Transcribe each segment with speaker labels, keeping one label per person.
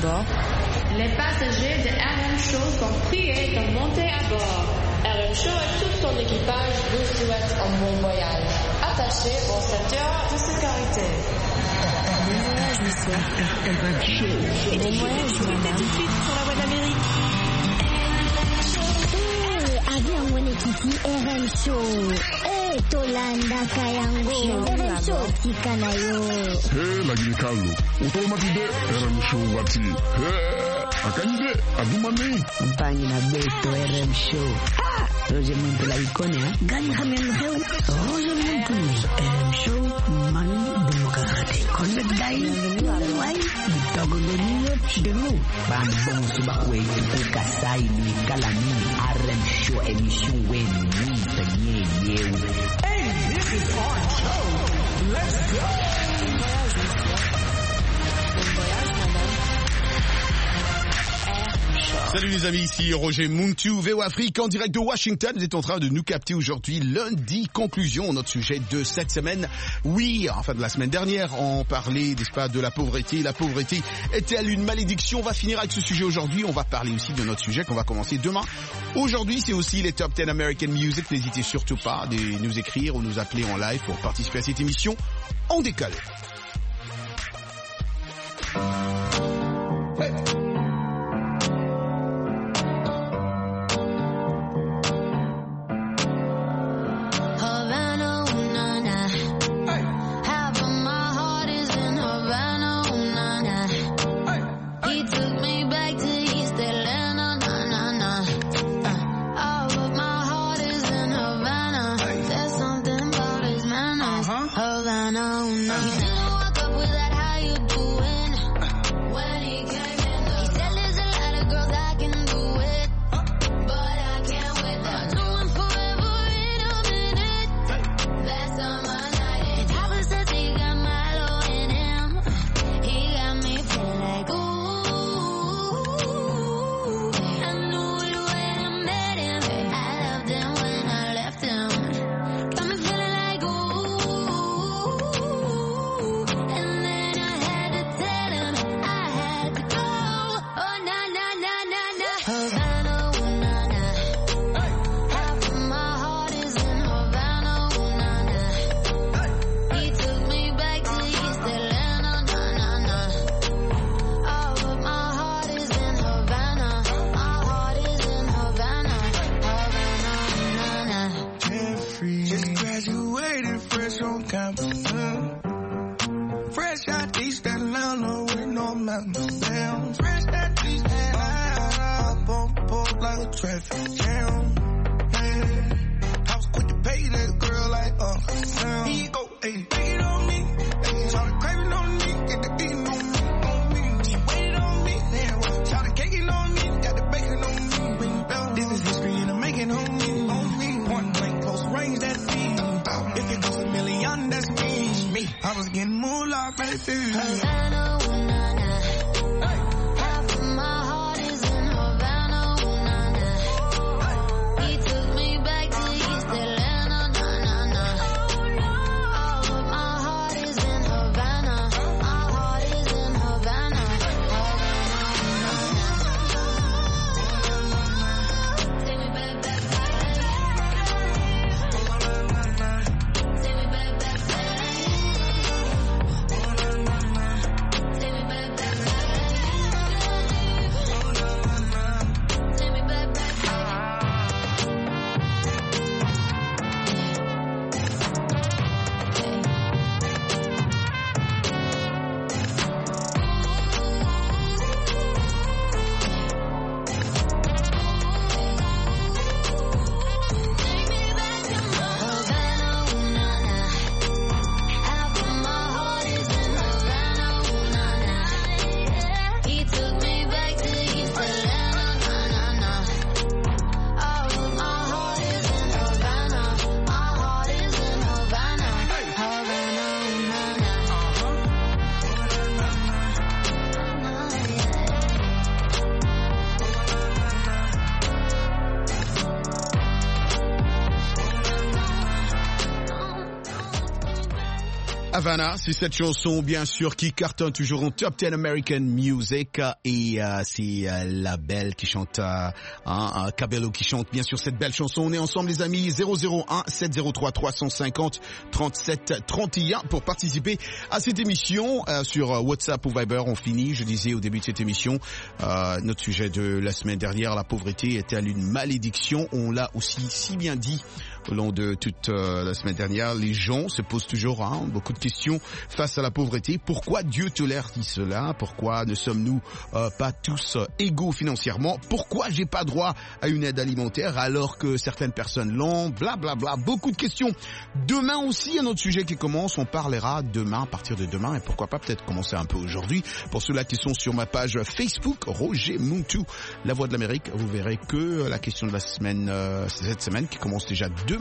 Speaker 1: bord.
Speaker 2: Les passagers de RM Show sont priés de monter à bord. RM Show et tout son équipage vous souhaitent un bon voyage. Attachez vos ceintures de sécurité.
Speaker 1: Bon voyage, monsieur.
Speaker 3: RM Show.
Speaker 1: Bon voyage, madame.
Speaker 2: Tout de suite sur la voie d'Amérique.
Speaker 4: Avion Wenekiti RM Show. Tolanda Kayango. RM Show Tikanayo.
Speaker 3: Lagi Carlo. Automatique RM Show wati. Akanje adumane.
Speaker 5: Mpangi na beto RM Show. Roger Muntu la ikone ha. Gani hamen heu. Roger Muntu. RM Show manu demokrate. Konbet dai. Wai. Dogo doniyo chidemu. Bang bong subakwe. Kasai ni kalami. RM Show emission wen ni penye yew.
Speaker 6: Hey, this is our show. Let's go.
Speaker 7: Salut les amis, ici Roger Muntu, VO Afrique en direct de Washington. Vous êtes en train de nous capter aujourd'hui, lundi, conclusion, notre sujet de cette semaine. Oui, enfin de la semaine dernière, on parlait, n'est-ce pas, de la pauvreté. La pauvreté est-elle une malédiction? On va finir avec ce sujet aujourd'hui. On va parler aussi de notre sujet qu'on va commencer demain. Aujourd'hui, c'est aussi les Top 10 American Music. N'hésitez surtout pas de nous écrire ou nous appeler en live pour participer à cette émission en décalé. Hey. Havana, c'est cette chanson bien sûr qui cartonne toujours en Top 10 American Music et c'est la belle qui chante, Cabello qui chante bien sûr cette belle chanson. On est ensemble les amis, 001 703 350 37 31 pour participer à cette émission sur WhatsApp ou Viber. On finit, je disais au début de cette émission, notre sujet de la semaine dernière, la pauvreté est-elle une malédiction? On l'a aussi si bien dit au long de toute la semaine dernière. Les gens se posent toujours beaucoup de questions face à la pauvreté. Pourquoi Dieu tolère-t-il cela? Pourquoi ne sommes-nous pas tous égaux financièrement? Pourquoi j'ai pas droit à une aide alimentaire alors que certaines personnes l'ont? Blablabla, bla, bla. Beaucoup de questions. Demain aussi, un autre sujet qui commence. On parlera demain, à partir de demain, et pourquoi pas peut-être commencer un peu aujourd'hui. Pour ceux-là qui sont sur ma page Facebook, Roger Muntu, La Voix de l'Amérique, vous verrez que la question de la semaine, cette semaine qui commence déjà demain,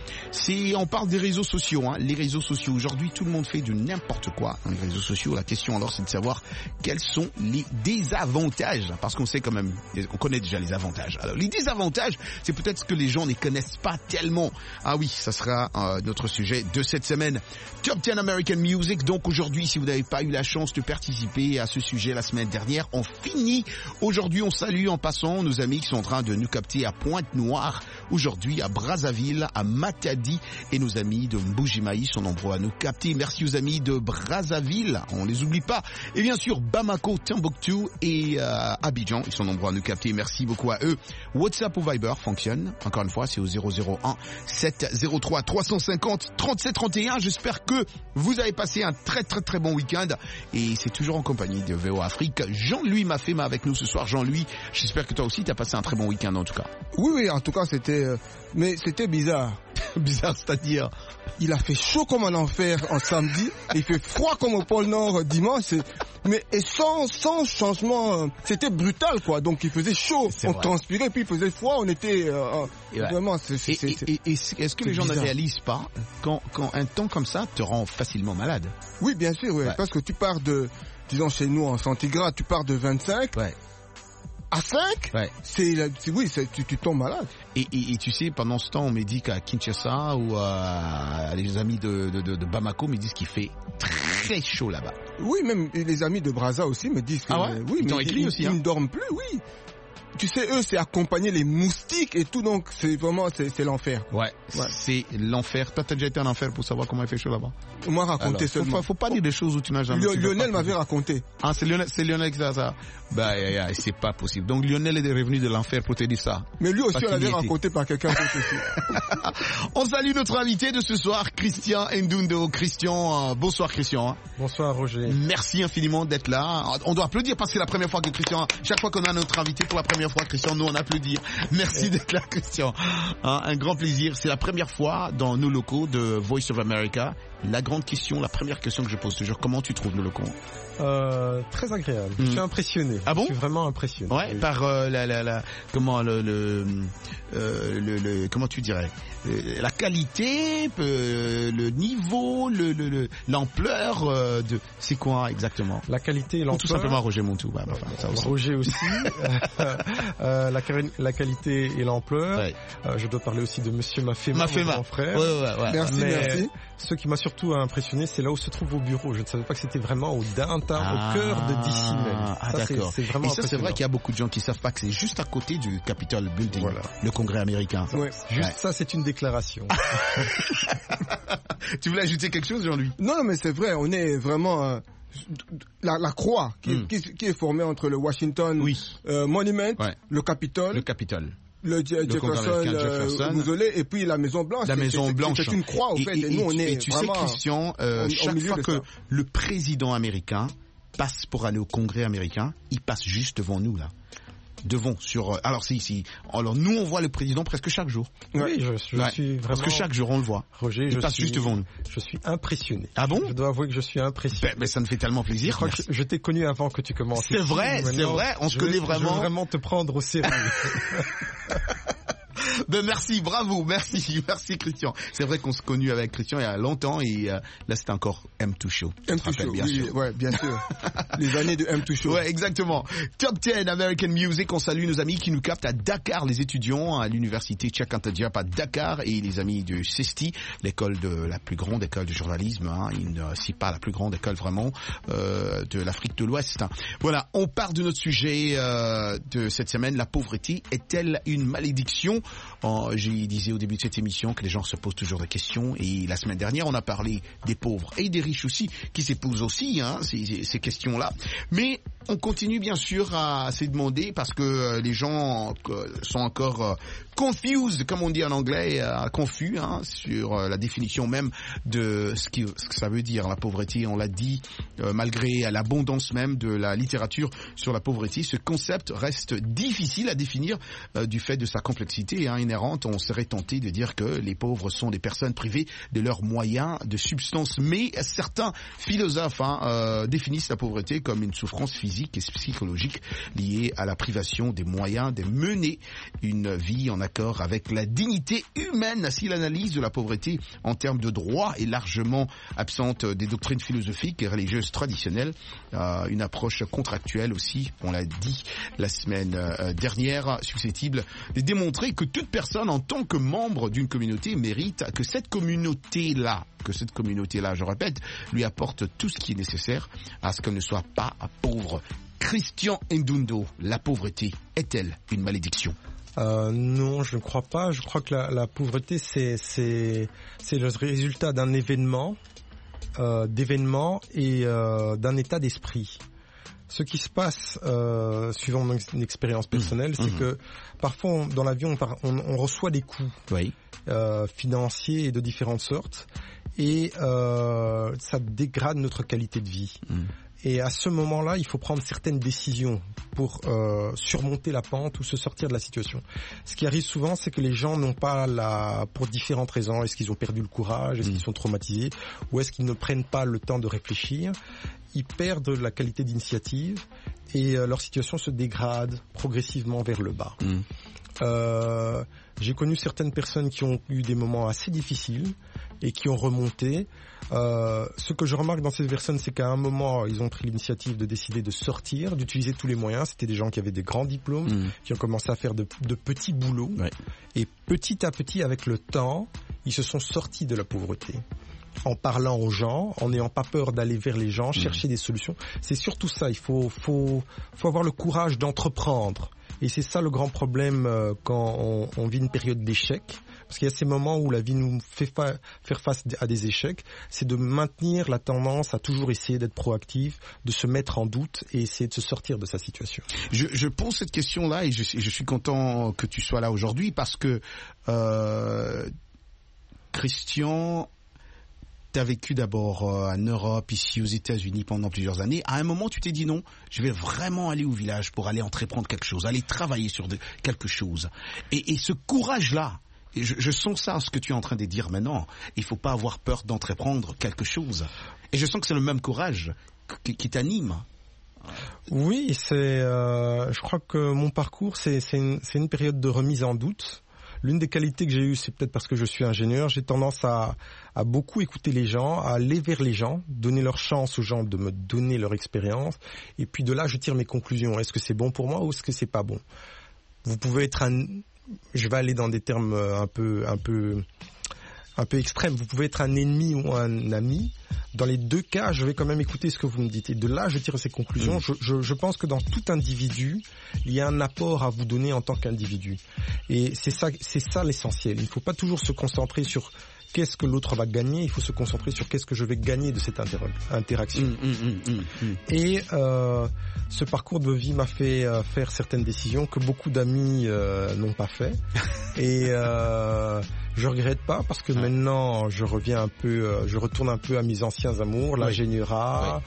Speaker 7: on parle des réseaux sociaux. Les réseaux sociaux, aujourd'hui, tout le monde fait de n'importe quoi. Les réseaux sociaux, la question alors, c'est de savoir quels sont les désavantages. Parce qu'on sait quand même, on connaît déjà les avantages. Alors, les désavantages, c'est peut-être ce que les gens ne connaissent pas tellement. Ah oui, ça sera notre sujet de cette semaine. Top 10 American Music. Donc aujourd'hui, si vous n'avez pas eu la chance de participer à ce sujet la semaine dernière, on finit. Aujourd'hui, on salue en passant nos amis qui sont en train de nous capter à Pointe-Noire. Aujourd'hui, à Brazzaville, à Matadi, et nos amis de Mbujimaï sont nombreux à nous capter. Merci aux amis de Brazzaville, on les oublie pas. Et bien sûr, Bamako, Timbuktu et Abidjan, ils sont nombreux à nous capter. Merci beaucoup à eux. WhatsApp ou Viber fonctionne. Encore une fois, c'est au 001 703 350 37 31. J'espère que vous avez passé un très très très bon week-end. Et c'est toujours en compagnie de VOA Afrique. Jean-Louis Mafema avec nous ce soir. Jean-Louis, j'espère que toi aussi tu as passé un très bon week-end en tout cas.
Speaker 8: Oui, en tout cas mais c'était bizarre.
Speaker 7: Bizarre, c'est-à-dire?
Speaker 8: Il a fait chaud comme un enfer en samedi, il fait froid comme au pôle Nord dimanche, et sans changement, c'était brutal quoi. Donc il faisait chaud, on transpirait, puis il faisait froid, on était vraiment.
Speaker 7: Est-ce que les gens ne réalisent pas quand un temps comme ça te rend facilement malade?
Speaker 8: Oui, bien sûr, ouais. Parce que tu pars disons chez nous en centigrade, tu pars de 25. À 5, tu tombes malade.
Speaker 7: Et tu sais, pendant ce temps, on me dit qu'à Kinshasa ou les amis de Bamako me disent qu'il fait très chaud là-bas.
Speaker 8: Oui, même les amis de Brazza aussi me disent que...
Speaker 7: Ah ouais?
Speaker 8: Oui,
Speaker 7: ils t'ont écrit aussi,
Speaker 8: ils ne dorment plus, oui. Tu sais, eux, c'est accompagner les moustiques et tout, donc c'est vraiment, c'est l'enfer.
Speaker 7: Ouais, c'est l'enfer. Toi, t'as déjà été en enfer pour savoir comment il fait chaud là-bas?
Speaker 8: On m'a raconté seulement.
Speaker 7: Faut pas dire des choses où tu n'as jamais...
Speaker 8: Lionel m'avait raconté.
Speaker 7: Ah, c'est Lionel qui ça. C'est pas possible. Donc Lionel est revenu de l'enfer pour te dire ça.
Speaker 8: Mais lui aussi, on l'avait raconté par quelqu'un d'autre aussi.
Speaker 7: On salue notre invité de ce soir, Christian Ndundo. Christian, bonsoir Christian.
Speaker 9: Bonsoir Roger.
Speaker 7: Merci infiniment d'être là. On doit applaudir parce que c'est la première fois que Christian, chaque fois qu'on a notre invité pour la première fois, Christian, nous on applaudit. Merci d'être là Christian. Un grand plaisir. C'est la première fois dans nos locaux de Voice of America. La grande question, la première question que je pose toujours, comment tu trouves nos locaux?
Speaker 9: Très agréable. Je suis impressionné.
Speaker 7: Ah bon?
Speaker 9: Je suis vraiment impressionné.
Speaker 7: Ouais, oui. Par comment tu dirais, la qualité, le niveau, l'ampleur de, c'est quoi exactement?
Speaker 9: La qualité et l'ampleur.
Speaker 7: Ou tout simplement Roger Montou.
Speaker 9: Ça aussi. Roger aussi. La qualité et l'ampleur. Ouais. Je dois parler aussi de Monsieur Mafema, mon frère.
Speaker 7: Ouais.
Speaker 8: Merci.
Speaker 9: Ce qui m'a surtout impressionné, c'est là où se trouve vos bureaux. Je ne savais pas que c'était vraiment au downtown, au cœur de DC même.
Speaker 7: Ah, d'accord.
Speaker 9: C'est vraiment
Speaker 7: et ça, c'est vrai qu'il y a beaucoup de gens qui savent pas que c'est juste à côté du Capitol Building, le Congrès américain.
Speaker 8: Ouais.
Speaker 9: Juste ça, c'est une déclaration.
Speaker 7: Tu voulais ajouter quelque chose, Jean-Louis?
Speaker 8: Non, mais c'est vrai, on est vraiment... la croix qui est formée entre le Washington Monument, le Capitole. Le Jefferson mausolée et puis la Maison Blanche.
Speaker 7: La Maison Blanche.
Speaker 8: C'est une croix, en fait. Et nous, on est
Speaker 7: et tu sais, Christian, chaque fois que le président américain passe pour aller au Congrès américain, il passe juste devant nous, là. Alors nous, on voit le président presque chaque jour.
Speaker 9: Oui, je suis vraiment...
Speaker 7: Parce que chaque jour, on le voit.
Speaker 9: Roger,
Speaker 7: il passe juste devant nous.
Speaker 9: Je suis impressionné.
Speaker 7: Ah bon?
Speaker 9: Je dois avouer que je suis impressionné.
Speaker 7: Mais ça me fait tellement plaisir.
Speaker 9: Je t'ai connu avant que tu commences.
Speaker 7: C'est vrai, on se connaît vraiment.
Speaker 9: Je veux vraiment te prendre au sérieux.
Speaker 7: Ben merci, bravo, merci Christian. C'est vrai qu'on s'est connu avec Christian il y a longtemps et là c'était encore M2 Show.
Speaker 8: M2 Show, bien sûr. Ouais, bien sûr. Les années de M2 Show.
Speaker 7: Ouais, exactement. Top 10 American Music, on salue nos amis qui nous captent à Dakar, les étudiants à l'université Cheikh Anta Diop à Dakar et les amis de CESTI, la plus grande école de journalisme, si pas la plus grande école vraiment de l'Afrique de l'Ouest. Voilà, on part de notre sujet de cette semaine, la pauvreté est-elle une malédiction? J'ai disais au début de cette émission que les gens se posent toujours des questions et la semaine dernière on a parlé des pauvres et des riches aussi qui s'épousent aussi ces questions-là. Mais on continue bien sûr à se demander parce que les gens sont encore confused, comme on dit en anglais, confus sur la définition même de ce que ça veut dire la pauvreté. On l'a dit, malgré l'abondance même de la littérature sur la pauvreté, ce concept reste difficile à définir du fait de sa complexité inhérente. On serait tenté de dire que les pauvres sont des personnes privées de leurs moyens de subsistance, mais certains philosophes définissent la pauvreté comme une souffrance physique et psychologique liée à la privation des moyens de mener une vie en accord avec la dignité humaine. Si l'analyse de la pauvreté en termes de droit est largement absente des doctrines philosophiques et religieuses traditionnelles, une approche contractuelle aussi, on l'a dit la semaine dernière, susceptible de démontrer que toute personne en tant que membre d'une communauté mérite que cette communauté-là, je répète, lui apporte tout ce qui est nécessaire à ce qu'elle ne soit pas pauvre. Christian Ndundo, la pauvreté est-elle une malédiction?
Speaker 9: Non, je ne crois pas. Je crois que la pauvreté, c'est le résultat d'un événement, et d'un état d'esprit. Ce qui se passe, suivant mon expérience personnelle, c'est que parfois dans la vie on reçoit des coups financiers de différentes sortes et ça dégrade notre qualité de vie. Et à ce moment-là, il faut prendre certaines décisions pour surmonter la pente ou se sortir de la situation. Ce qui arrive souvent, c'est que les gens n'ont pas pour différentes raisons. Est-ce qu'ils ont perdu le courage? Est-ce qu'ils sont traumatisés? Ou est-ce qu'ils ne prennent pas le temps de réfléchir? Ils perdent la qualité d'initiative et leur situation se dégrade progressivement vers le bas. J'ai connu certaines personnes qui ont eu des moments assez difficiles et qui ont remonté. Ce que je remarque dans ces personnes, c'est qu'à un moment, ils ont pris l'initiative de décider de sortir, d'utiliser tous les moyens. C'était des gens qui avaient des grands diplômes, qui ont commencé à faire de petits boulots. Et petit à petit, avec le temps, ils se sont sortis de la pauvreté. En parlant aux gens, en n'ayant pas peur d'aller vers les gens, chercher des solutions. C'est surtout ça, il faut avoir le courage d'entreprendre. Et c'est ça le grand problème quand on vit une période d'échec. Parce qu'il y a ces moments où la vie nous fait faire face à des échecs, c'est de maintenir la tendance à toujours essayer d'être proactif, de se mettre en doute et essayer de se sortir de sa situation.
Speaker 7: Je pose cette question-là et je suis content que tu sois là aujourd'hui parce que Christian, tu as vécu d'abord en Europe, ici aux États-Unis pendant plusieurs années. À un moment, tu t'es dit non, je vais vraiment aller au village pour aller entreprendre quelque chose, aller travailler sur quelque chose. Et ce courage-là, je sens ça, ce que tu es en train de dire maintenant. Il ne faut pas avoir peur d'entreprendre quelque chose. Et je sens que c'est le même courage qui t'anime.
Speaker 9: Oui, je crois que mon parcours, c'est une période de remise en doute. L'une des qualités que j'ai eues, c'est peut-être parce que je suis ingénieur, j'ai tendance à beaucoup écouter les gens, à aller vers les gens, donner leur chance aux gens de me donner leur expérience. Et puis de là, je tire mes conclusions. Est-ce que c'est bon pour moi ou est-ce que c'est pas bon? Vous pouvez être je vais aller dans des termes un peu extrêmes. Vous pouvez être un ennemi ou un ami. Dans les deux cas, je vais quand même écouter ce que vous me dites. Et de là, je tire ces conclusions. Je pense que dans tout individu, il y a un apport à vous donner en tant qu'individu. Et c'est ça l'essentiel. Il ne faut pas toujours se concentrer sur qu'est-ce que l'autre va gagner, il faut se concentrer sur qu'est-ce que je vais gagner de cette interaction. Et ce parcours de vie m'a fait faire certaines décisions que beaucoup d'amis n'ont pas fait. Et je regrette pas parce que maintenant je retourne un peu à mes anciens amours, l'ingénierat,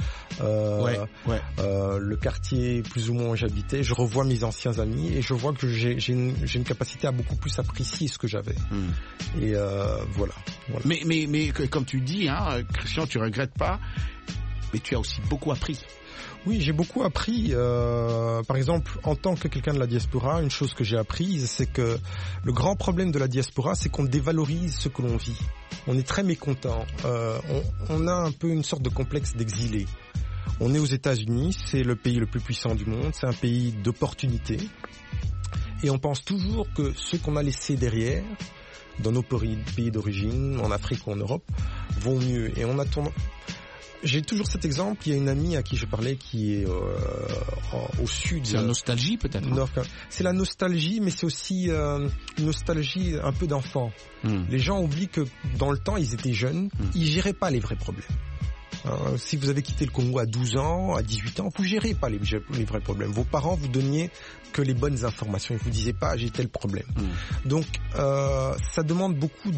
Speaker 9: le quartier plus ou moins où j'habitais. Je revois mes anciens amis et je vois que j'ai une capacité à beaucoup plus apprécier ce que j'avais. Et voilà.
Speaker 7: Mais comme tu dis, Christian, tu regrettes pas, mais tu as aussi beaucoup appris.
Speaker 9: Oui, j'ai beaucoup appris. Par exemple, en tant que quelqu'un de la diaspora, une chose que j'ai apprise, c'est que le grand problème de la diaspora, c'est qu'on dévalorise ce que l'on vit. On est très mécontent. On a un peu une sorte de complexe d'exilé. On est aux États-Unis, c'est le pays le plus puissant du monde, c'est un pays d'opportunités. Et on pense toujours que ce qu'on a laissé derrière, dans nos pays d'origine, en Afrique ou en Europe, vont mieux. Et on attend. J'ai toujours cet exemple. Il y a une amie à qui je parlais qui est au sud.
Speaker 7: C'est la nostalgie peut-être.
Speaker 9: C'est la nostalgie, mais c'est aussi une nostalgie un peu d'enfant. Les gens oublient que dans le temps, ils étaient jeunes, ils géraient pas les vrais problèmes. Si vous avez quitté le Congo à 12 ans, à 18 ans, vous gérez pas les vrais problèmes. Vos parents vous donniez que les bonnes informations. Ils vous disaient pas j'ai tel problème. Donc ça demande beaucoup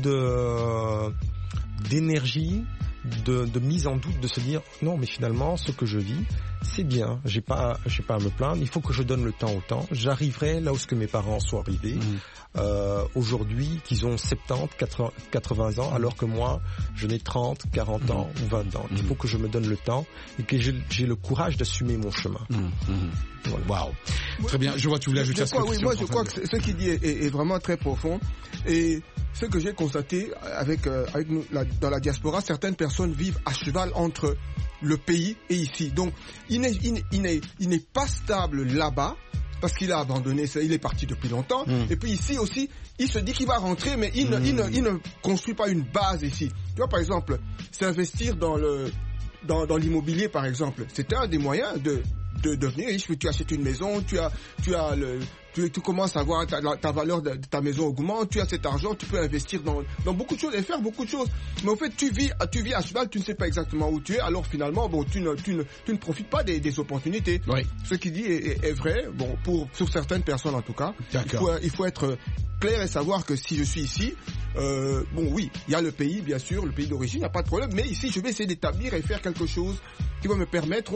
Speaker 9: d'énergie, de mise en doute, de se dire non mais finalement ce que je vis c'est bien, j'ai pas à me plaindre, il faut que je donne le temps au temps, j'arriverai là où ce que mes parents sont arrivés aujourd'hui, qu'ils ont 70, 80 ans alors que moi je n'ai 30, 40 ans ou 20 ans. Il faut que je me donne le temps et que j'ai le courage d'assumer mon chemin.
Speaker 7: Voilà. Waouh. Très bien, je vois tu voulais ajouter à ce que
Speaker 8: oui, moi je crois que ce qu'il dit est vraiment très profond et ce que j'ai constaté avec nous dans la diaspora, certaines personnes vivent à cheval entre le pays et ici. Donc, il n'est pas stable là-bas parce qu'il a abandonné, il est parti depuis longtemps. Et puis ici aussi, il se dit qu'il va rentrer, mais il ne construit pas une base ici. Tu vois, par exemple, s'investir dans l'immobilier, par exemple, c'était un des moyens de devenir riche. Tu achètes une maison, tu commences à voir ta valeur de ta maison augmente, tu as cet argent, tu peux investir dans beaucoup de choses et faire beaucoup de choses. Mais en fait, tu vis à cheval, tu ne sais pas exactement où tu es, alors finalement, bon, tu ne profites pas des opportunités.
Speaker 7: Oui.
Speaker 8: Ce qu'il dit est vrai, bon, sur certaines personnes en tout cas. Il faut être clair et savoir que si je suis ici, bon oui, il y a le pays, bien sûr, le pays d'origine, il n'y a pas de problème, mais ici, je vais essayer d'établir et faire quelque chose qui va me permettre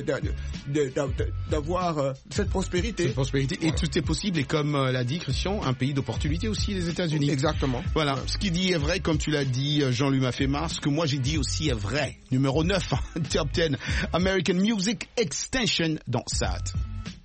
Speaker 8: d'avoir cette prospérité.
Speaker 7: Et tout est possible, et comme l'a dit Christian, un pays d'opportunité aussi, les États-Unis.
Speaker 8: Exactement.
Speaker 7: Voilà, ce qu'il dit est vrai, comme tu l'as dit, Jean-Louis Maffémar, ce que moi j'ai dit aussi est vrai. Numéro 9, Top 10, American Music Extension dans SAT.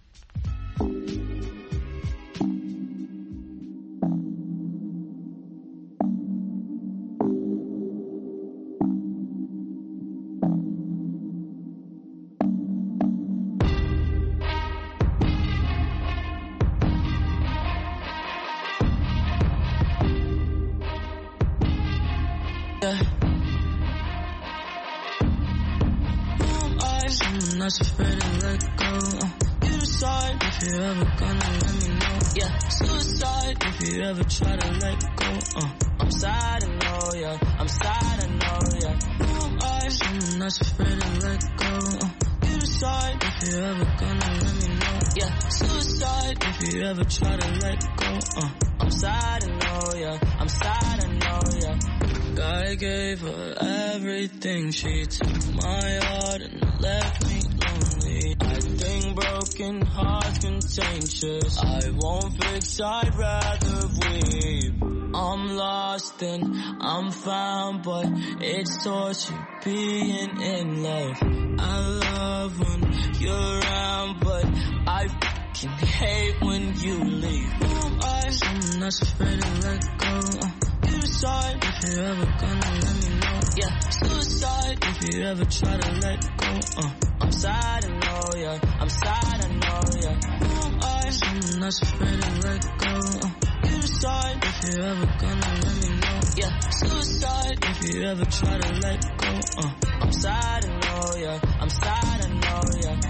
Speaker 10: I'm not afraid to let go. You decide if you're ever gonna let me know. Yeah, suicide if you ever try to let go. I'm sad, I know, yeah. I'm sad, I know, yeah. Who am I? I'm not afraid to let go. You decide if you're ever gonna let me know. Yeah, suicide if you ever try to let go. I'm sad, I know, yeah. I'm sad, I know, yeah. I gave her everything. She took my heart and left me lonely. I think broken hearts contagious. I won't fix, I'd rather weep. I'm lost and I'm found, but it's torture being in love. I love when you're around, but I fucking hate when you leave. Who am I? I'm not afraid to let go. You decide if you're ever gonna let me know. Yeah, suicide if you ever try to let go. I'm sad, I know, yeah. I'm sad, I know, yeah. Who am I? I'm not afraid to let go. You decide if you're ever gonna let me know. Yeah, suicide if you ever try to let go. I'm sad, I know, yeah. I'm sad, I know, yeah.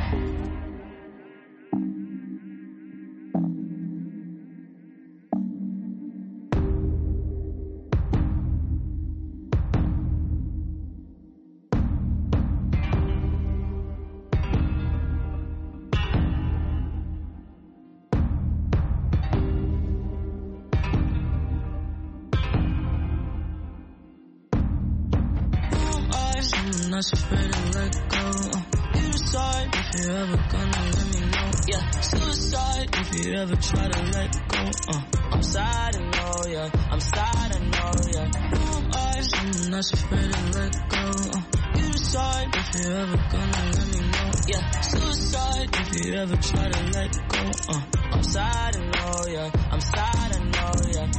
Speaker 10: I'm not afraid to let go. You decide if you're ever gonna let me know. Yeah, suicide if you ever try to let go. I'm sad, I know, yeah. I'm sad, I know, yeah. Who am I? Someone not afraid to let go. You decide if you're ever gonna let me know. Yeah, suicide if you ever try to let go. I'm sad and know, yeah. I'm sad and know, yeah.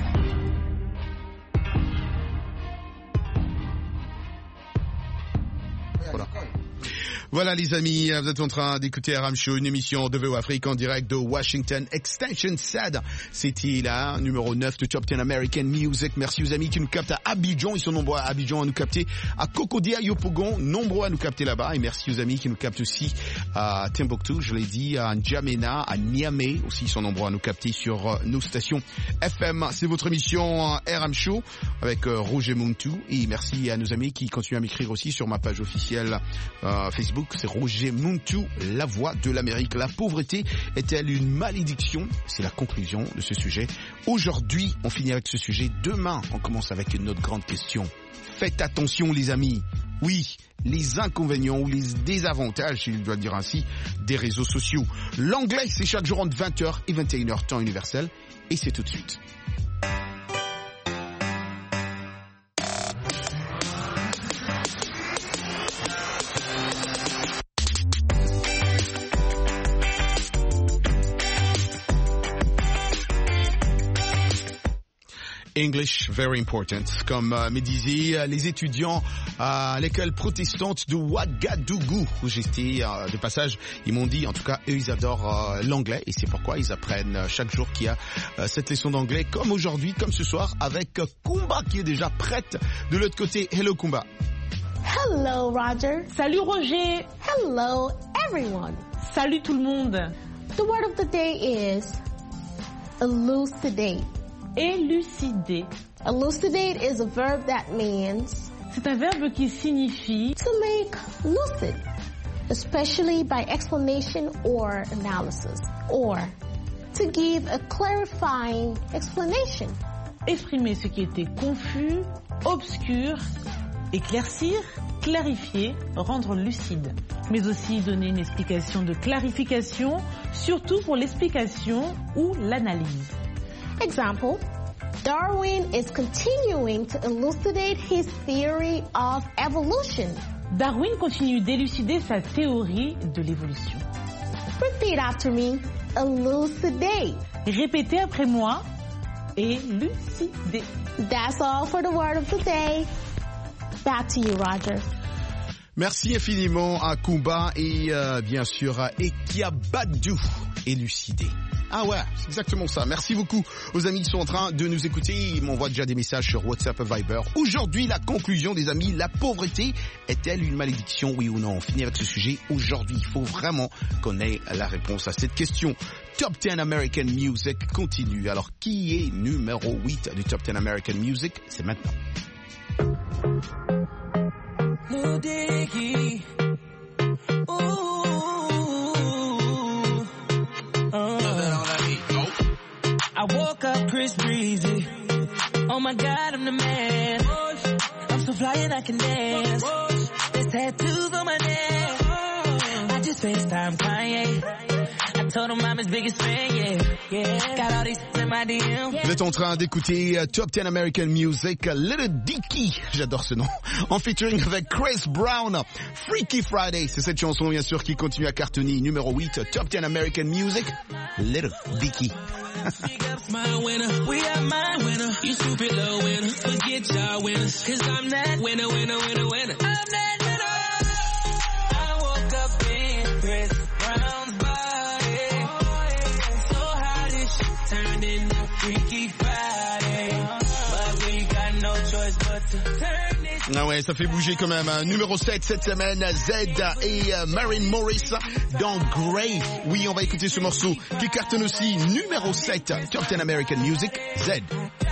Speaker 7: Voilà les amis, vous êtes en train d'écouter RM Show, une émission de VO Afrique en direct de Washington. Extension SAD, c'était là, numéro 9 de Top 10 American Music. Merci aux amis qui nous captent à Abidjan, ils sont nombreux à Abidjan à nous capter, à Kokodia, Yopougon, nombreux à nous capter là-bas. Et merci aux amis qui nous captent aussi à Timbuktu, je l'ai dit, à N'Djamena, à Niamey, aussi ils sont nombreux à nous capter sur nos stations FM. C'est votre émission RM Show avec Roger Muntu. Et merci à nos amis qui continuent à m'écrire aussi sur ma page officielle Facebook. C'est Roger Muntu, la voix de l'Amérique. La pauvreté est-elle une malédiction? C'est la conclusion de ce sujet. Aujourd'hui, on finit avec ce sujet. Demain, on commence avec une autre grande question. Faites attention les amis. Oui, les inconvénients ou les désavantages, si je dois le dire ainsi, des réseaux sociaux. L'anglais, c'est chaque jour entre 20h et 21h temps universel. Et c'est tout de suite. English, very important. Comme me disaient les étudiants à l'école protestante de Ouagadougou, où j'étais de passage, ils m'ont dit, en tout cas, eux, ils adorent l'anglais, et c'est pourquoi ils apprennent chaque jour qu'il y a cette leçon d'anglais, comme aujourd'hui, comme ce soir, avec Kumba, qui est déjà prête de l'autre côté. Hello, Kumba.
Speaker 11: Hello, Roger.
Speaker 12: Salut, Roger.
Speaker 11: Hello, everyone.
Speaker 12: Salut, tout le monde.
Speaker 11: The word of the day is elucidate.
Speaker 12: Élucider.
Speaker 11: Elucidate is a verb that means
Speaker 12: c'est un verbe qui signifie
Speaker 11: to make lucid, especially by explanation or analysis, or to give a clarifying explanation.
Speaker 12: Exprimer ce qui était confus, obscur, éclaircir, clarifier, rendre lucide, mais aussi donner une explication de clarification, surtout pour l'explication ou l'analyse.
Speaker 11: Example, Darwin is continuing to elucidate his theory of evolution.
Speaker 12: Darwin continue d'élucider sa théorie de l'évolution.
Speaker 11: Repeat after me, elucidate.
Speaker 12: Répétez après moi, élucider.
Speaker 11: That's all for the word of the day. Back to you, Roger.
Speaker 7: Merci infiniment à Kumba et bien sûr à Ekiabadou, élucider. Ah ouais, c'est exactement ça. Merci beaucoup aux amis qui sont en train de nous écouter. Ils m'envoient déjà des messages sur WhatsApp et Viber. Aujourd'hui, la conclusion des amis, la pauvreté est-elle une malédiction, oui ou non? On finit avec ce sujet aujourd'hui. Il faut vraiment qu'on ait la réponse à cette question. Top 10 American Music continue. Alors, qui est numéro 8 du Top 10 American Music? C'est maintenant.
Speaker 10: I woke up Chris Breezy. Oh my God, I'm the man. I'm so fly and I can dance. There's tattoos on my neck. I just FaceTime Kanye. I told him I'm his biggest fan, yeah. Got all these in my DM.
Speaker 7: Vous êtes en train d'écouter Top 10 American Music, Little Dicky, j'adore ce nom, en featuring avec Chris Brown. Freaky Friday, c'est cette chanson bien sûr qui continue à cartonner. Numéro 8, Top 10 American Music, Little Dicky.
Speaker 10: My winner, we are my winner. You stupid little winner, forget y'all winners. Cause I'm that winner. I'm that winner. I woke up in Chris Brown's body. So how this shit turned into Freaky Friday. But we got no choice but to turn this.
Speaker 7: Ah ouais, ça fait bouger quand même. Numéro 7 cette semaine, Z et Maren Morris dans Grey. Oui, on va écouter ce morceau qui cartonne aussi. Numéro 7, Top 10 American Music, Z.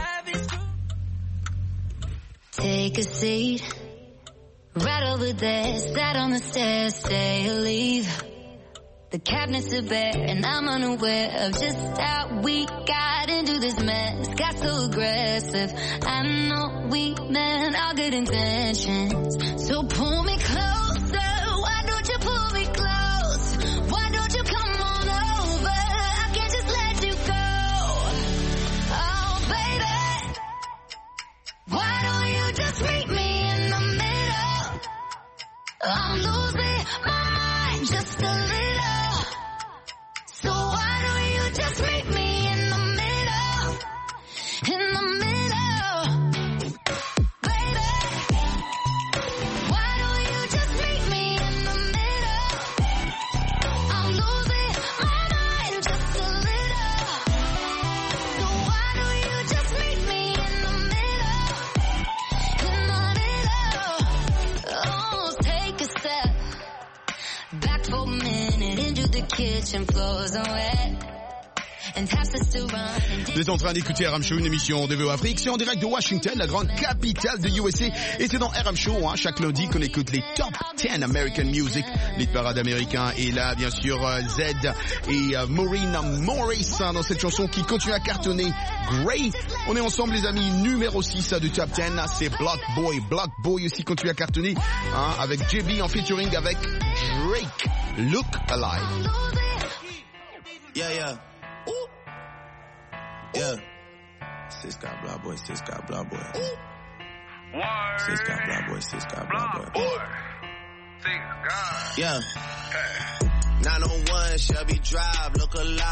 Speaker 13: Take a seat, right over there, sat on the stairs, stay or leave. The cabinets are bare and I'm unaware of just how we got into this mess. Got so aggressive, I know we meant all good intentions. So pull me closer, why don't you pull me close? Why don't you come on over, I can't just let you go. Oh baby, why don't you just reach just meet me in the middle? In the middle, baby. Why don't you just meet me in the middle? I'm losing my mind just a little. So why don't you just meet me in the middle? In the middle. Oh, take a step back for a minute into the kitchen, floors are wet.
Speaker 7: Vous êtes en train d'écouter RM Show, une émission de VO Afrique. C'est en direct de Washington, la grande capitale de USA. Et c'est dans RM Show, chaque lundi, qu'on écoute les top 10 American Music, les parades américains. Et là, bien sûr, Z et Maureen Morris dans cette chanson qui continue à cartonner. Grey. On est ensemble, les amis. Numéro 6 du top 10, c'est Block Boy. Block Boy aussi continue à cartonner, avec JB en featuring avec Drake. Look Alive.
Speaker 14: Yeah. Yeah. Sis got Block Boy, sis got Block Boy. Sis got Block Boy, sis got Block Boy. Yeah. 901 Shelby Drive, look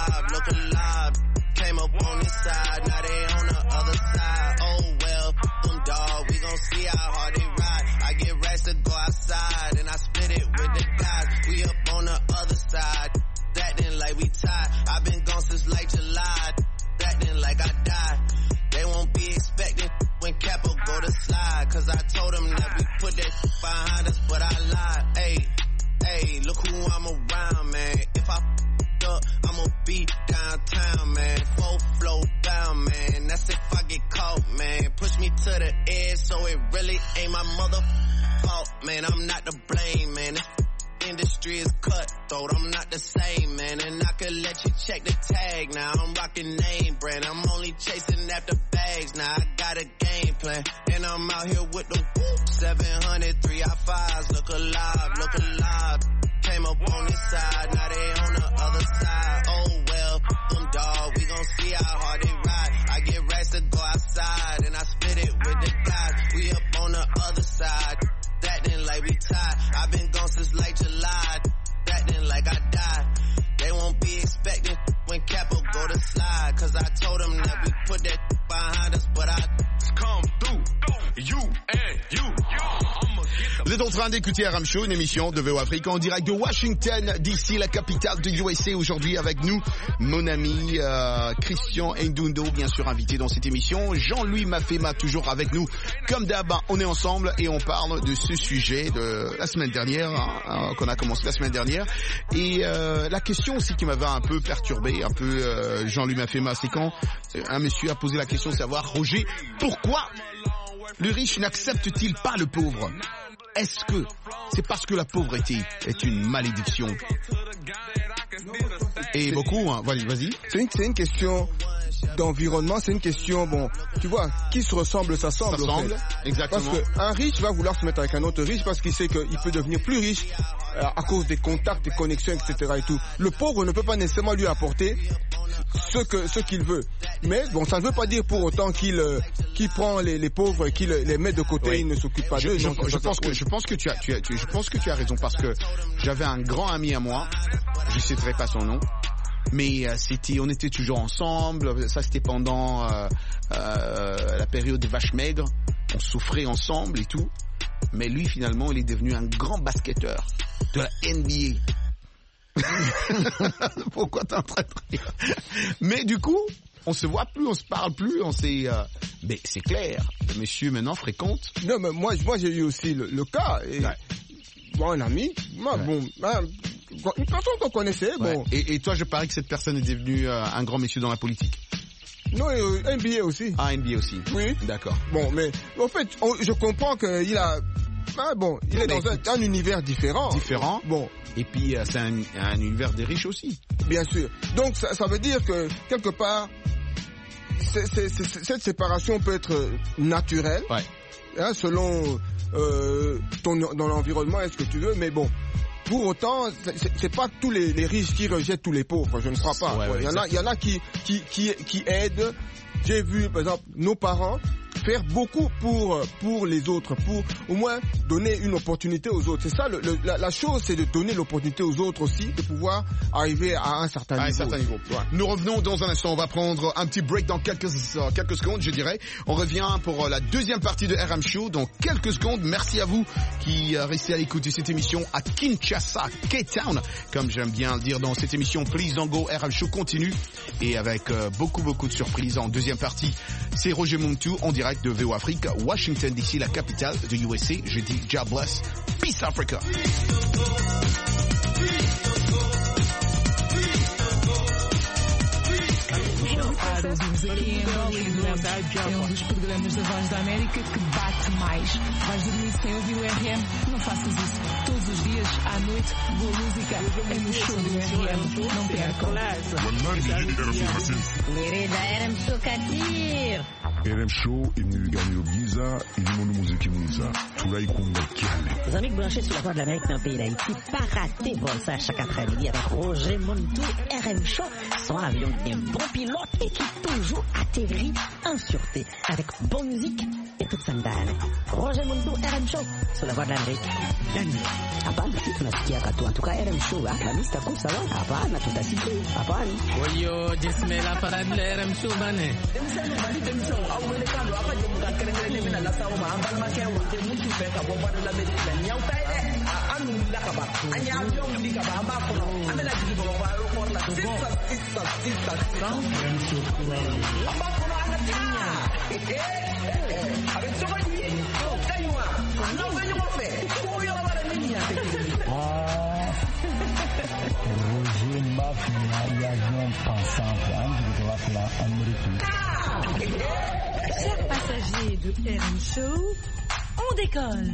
Speaker 14: alive. Came up on this side, now they on the other side. Oh well, them dog, we gon' see how hard they ride. I get racks to go outside, and I split it with the guys. We up on the other side, acting like we tied. I've been gone since like July. Acting like I died. They won't be expecting when Capo go to slide. Cause I told them that we put that behind us, but I lied. Hey, look who I'm around, man. If I up, I'ma be downtown, man. Full flow down, man. That's if I get caught, man. Push me to the edge, so it really ain't my mother fault, man. I'm not to blame, man. This industry is cutthroat, I'm not the same, man. And I could let you check the tag now. I'm rocking name brand, I'm only chasing after bags now. I got a game plan, and I'm out here with the 700 3i5s. Look alive. Came up on this side, now they on the other side. Oh well, them dog, we gon' see how hard they ride. I get racks to go outside, and I split it with the guys. We up on the other side, acting like we tied. I've been gone since like July, acting like I died. They won't be expecting when Capo go to slide. Cause I told them that we put that behind us, but I come through. You and you.
Speaker 7: Vous êtes en train d'écouter RM Show, une émission de VO Afrique en direct de Washington, d'ici la capitale de USA. Aujourd'hui avec nous, mon ami Christian Ndundo, bien sûr invité dans cette émission. Jean-Louis Mafema, toujours avec nous. Comme d'hab, on est ensemble et on parle de ce sujet de la semaine dernière, qu'on a commencé la semaine dernière. Et la question aussi qui m'avait un peu perturbé, Jean-Louis Mafema, c'est quand un monsieur a posé la question de savoir, Roger, pourquoi le riche n'accepte-t-il pas le pauvre? Est-ce que c'est parce que la pauvreté est une malédiction? Et beaucoup, vas-y.
Speaker 8: C'est une question d'environnement, c'est une question, tu vois, qui se ressemble s'assemble.
Speaker 7: Exactement.
Speaker 8: Parce qu'un riche va vouloir se mettre avec un autre riche parce qu'il sait qu'il peut devenir plus riche à cause des contacts, des connexions, etc. et tout. Le pauvre ne peut pas nécessairement lui apporter ce qu'il veut. Mais ça ne veut pas dire pour autant qu'il prend les pauvres et qu'il les met de côté,
Speaker 7: oui.
Speaker 8: Il ne s'occupe pas d'eux.
Speaker 7: Je pense que tu as raison parce que j'avais un grand ami à moi, je ne citerai pas son nom, mais on était toujours ensemble. Ça c'était pendant la période des vaches maigres. On souffrait ensemble et tout. Mais lui finalement il est devenu un grand basketteur de la NBA. Pourquoi t'es en train de rire? Mais du coup, on se voit plus, on se parle plus, mais c'est clair, le monsieur maintenant fréquente.
Speaker 8: Non, mais moi j'ai eu aussi le cas. Et ouais. Moi, un ami, une personne qu'on connaissait. Ouais. Bon.
Speaker 7: Et toi, je parie que cette personne est devenue un grand monsieur dans la politique.
Speaker 8: Non, NBA aussi.
Speaker 7: Ah, NBA aussi.
Speaker 8: Oui.
Speaker 7: D'accord.
Speaker 8: Bon, mais en fait, je comprends qu'il a... il est dans un univers différent.
Speaker 7: Bon. Et puis, c'est un univers des riches aussi.
Speaker 8: Bien sûr. Donc, ça veut dire que, quelque part, cette séparation peut être naturelle.
Speaker 7: Ouais.
Speaker 8: Selon dans l'environnement, est-ce que tu veux, mais bon. Pour autant, c'est pas tous les riches qui rejettent tous les pauvres, je ne crois pas.
Speaker 7: Ouais,
Speaker 8: il y en a qui aident. J'ai vu, par exemple, nos parents faire beaucoup pour les autres, pour au moins donner une opportunité aux autres. C'est ça, la chose, c'est de donner l'opportunité aux autres aussi, de pouvoir arriver à un certain niveau.
Speaker 7: Ouais. Nous revenons dans un instant, on va prendre un petit break dans quelques secondes, je dirais. On revient pour la deuxième partie de RM Show dans quelques secondes. Merci à vous qui restez à l'écoute de cette émission à Kinshasa, K-Town, comme j'aime bien le dire dans cette émission. Please don't go, RM Show continue et avec beaucoup de surprises en deuxième partie. C'est Roger Muntu en direct de VO Afrique, Washington DC, la capitale de USA. Je dis God bless, peace Africa.
Speaker 15: É um dos programas da Voz da América que bate mais. Vais dormir sem ouvir o RM? Não faças isso. Todos os dias, à noite, boa música é no show do RM. Não percam.
Speaker 4: Mirida RM Show Katir.
Speaker 3: RM Show imnigani Giza, ilimono muziki mwiza. Tulai kumba kiale.
Speaker 5: Les amis branchés sur la Voix de l'Amérique dans le pays d'Haïti, pas rater vol ça chaque après-midi avec Roger Muntu, RM Show, son avion d'un bon pilote et qui toujours atterrit en sûreté avec bonne musique et toute sandale. Roger Muntu, RM Show, sur la Voix de l'Amérique. Hapana, si tunasikia katu. En tout cas, RM Show, la mista kuu sawa. Hapana, tutasikia. Hapana.
Speaker 10: Oyo, jisme la parade la RM Show bane.
Speaker 16: Roger Mafia, l'avion pensant
Speaker 15: Chers passagers de RM Show, on décolle.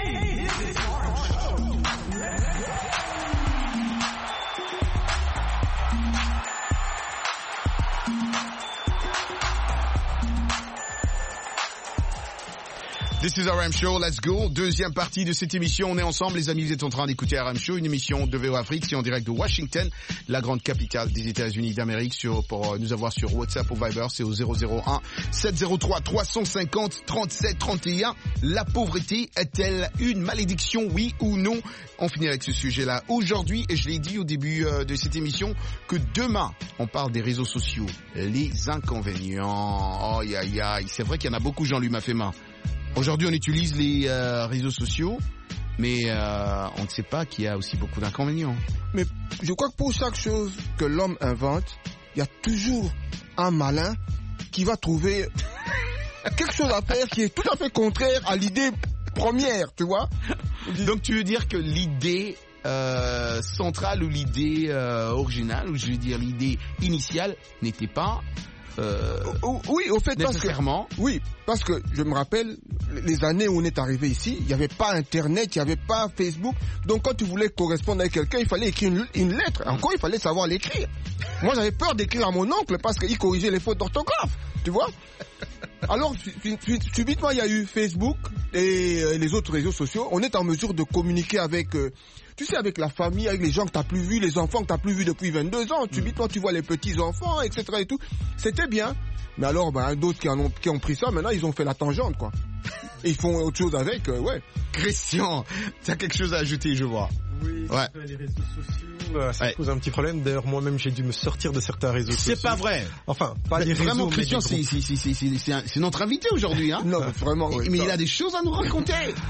Speaker 7: This is RM Show, let's go. Deuxième partie de cette émission, on est ensemble, les amis, vous êtes en train d'écouter RM Show, une émission de VO Afrique, c'est en direct de Washington, la grande capitale des États-Unis d'Amérique. Pour nous avoir sur WhatsApp ou Viber, c'est au 001 703 350 37 31. La pauvreté est-elle une malédiction, oui ou non? On finit avec ce sujet-là aujourd'hui, et je l'ai dit au début de cette émission, que demain, on parle des réseaux sociaux, les inconvénients. Oh, c'est vrai qu'il y en a beaucoup, Jean-Louis Mafema. Aujourd'hui, on utilise les réseaux sociaux, mais on ne sait pas qu'il y a aussi beaucoup d'inconvénients.
Speaker 8: Mais je crois que pour chaque chose que l'homme invente, il y a toujours un malin qui va trouver quelque chose à faire qui est tout à fait contraire à l'idée première, tu vois.
Speaker 7: Donc tu veux dire que l'idée centrale ou l'idée originale, ou je veux dire l'idée initiale, n'était pas...
Speaker 8: oui, au fait, parce que je me rappelle les années où on est arrivé ici, il n'y avait pas Internet, il n'y avait pas Facebook. Donc quand tu voulais correspondre avec quelqu'un, il fallait écrire une lettre. Encore, il fallait savoir l'écrire. Moi, j'avais peur d'écrire à mon oncle parce qu'il corrigeait les fautes d'orthographe. Tu vois? Alors, subitement, il y a eu Facebook et les autres réseaux sociaux. On est en mesure de communiquer avec... tu sais, avec la famille, avec les gens que t'as plus vus, les enfants que t'as plus vus depuis 22 ans. Subitement, tu vois les petits-enfants, etc. et tout. C'était bien. Mais alors, d'autres qui ont pris ça, maintenant, ils ont fait la tangente, quoi. Et ils font autre chose avec, ouais.
Speaker 7: Christian, tu as quelque chose à ajouter, je vois.
Speaker 9: Oui, ouais. Les réseaux sociaux, ça pose un petit problème. D'ailleurs, moi-même, j'ai dû me sortir de certains réseaux sociaux.
Speaker 7: C'est pas vrai.
Speaker 9: Enfin, pas les réseaux,
Speaker 7: vraiment, Christian, c'est notre invité aujourd'hui, hein.
Speaker 8: Non, vraiment.
Speaker 7: Mais il a des choses à nous raconter.